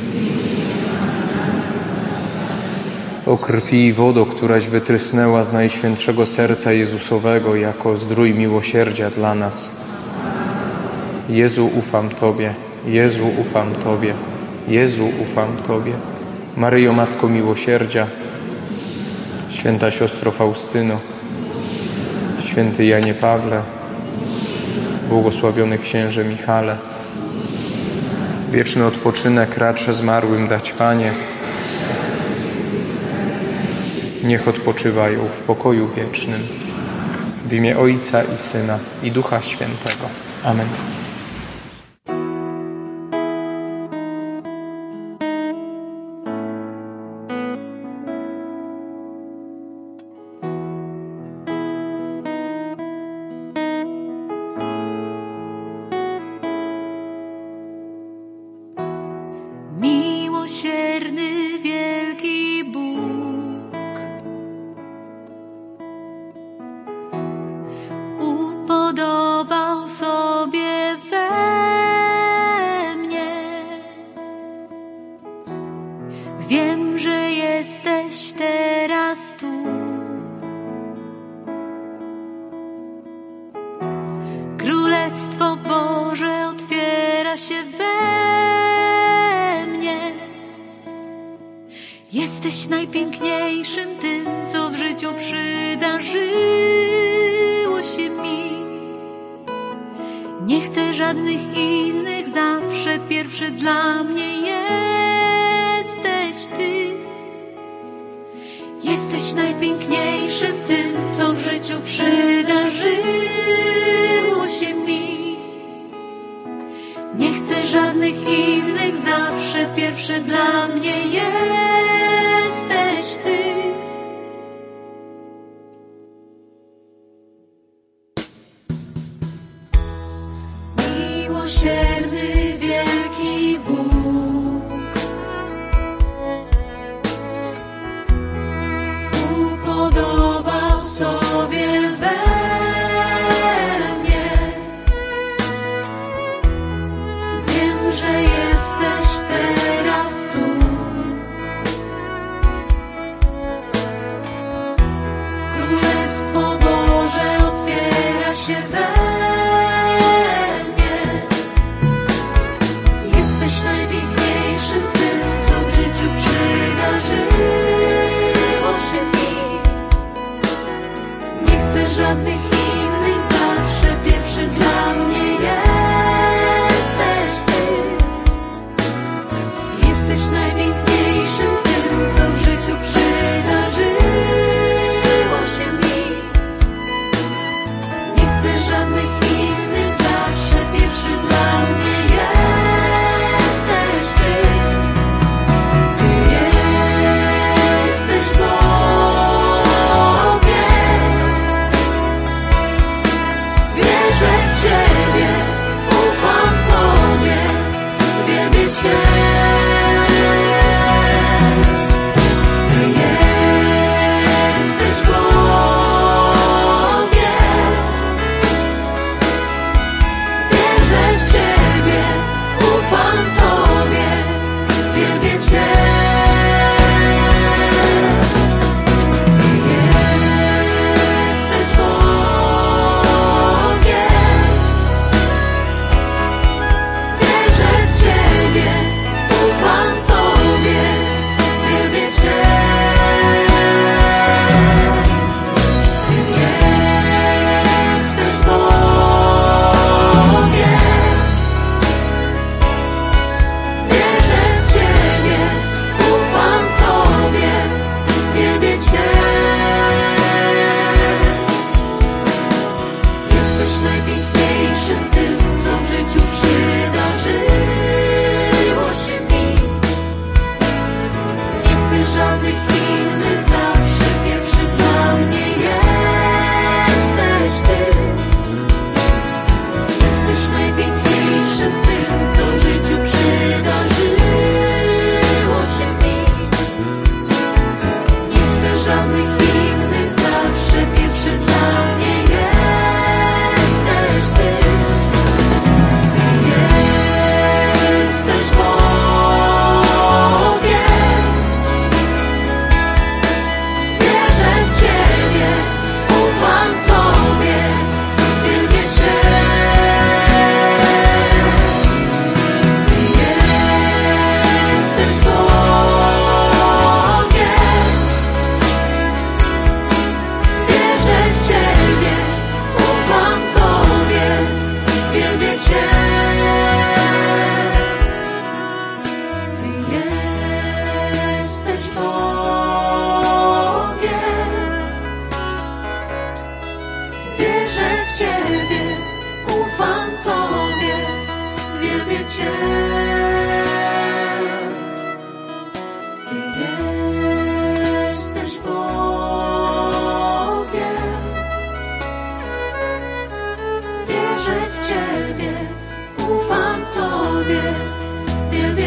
O krwi i wodo, któraś wytrysnęła z Najświętszego Serca Jezusowego jako zdrój miłosierdzia dla nas. Jezu, ufam Tobie. Jezu, ufam Tobie. Jezu, ufam Tobie. Maryjo, Matko Miłosierdzia, święta siostro Faustyno, święty Janie Pawle, błogosławiony księże Michale, wieczny odpoczynek racz zmarłym dać, Panie. Niech odpoczywają w pokoju wiecznym. W imię Ojca i Syna i Ducha Świętego. Amen. Miłosierny, wielki Bóg, upodobał sobie we mnie. Wiem, że jesteś teraz tu. Królestwo Boże otwiera się we mnie. Jesteś najpiękniejszym tym, co w życiu przydarzyło się mi. Nie chcę żadnych innych, zawsze pierwszy dla mnie jesteś Ty. Jesteś najpiękniejszym tym, co w życiu przydarzyło się mi. Nie chcę żadnych innych, zawsze pierwszy dla mnie jesteś Ty. Miłosierny, wielki Bóg, upodobał sobie we mnie. Wiem, że jesteś teraz tu.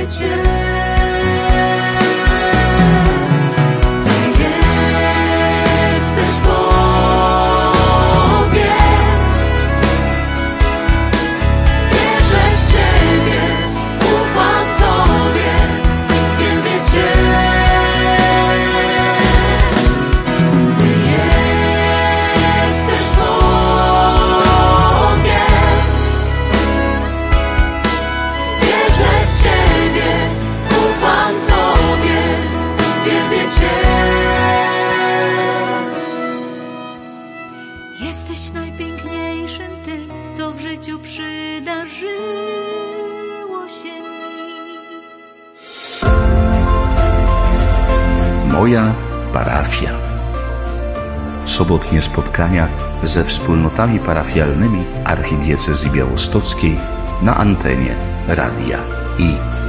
Cię. Jesteś najpiękniejszym tym, co w życiu przydarzyło się mi. Moja parafia. Sobotnie spotkania ze wspólnotami parafialnymi Archidiecezji Białostockiej na antenie Radia I.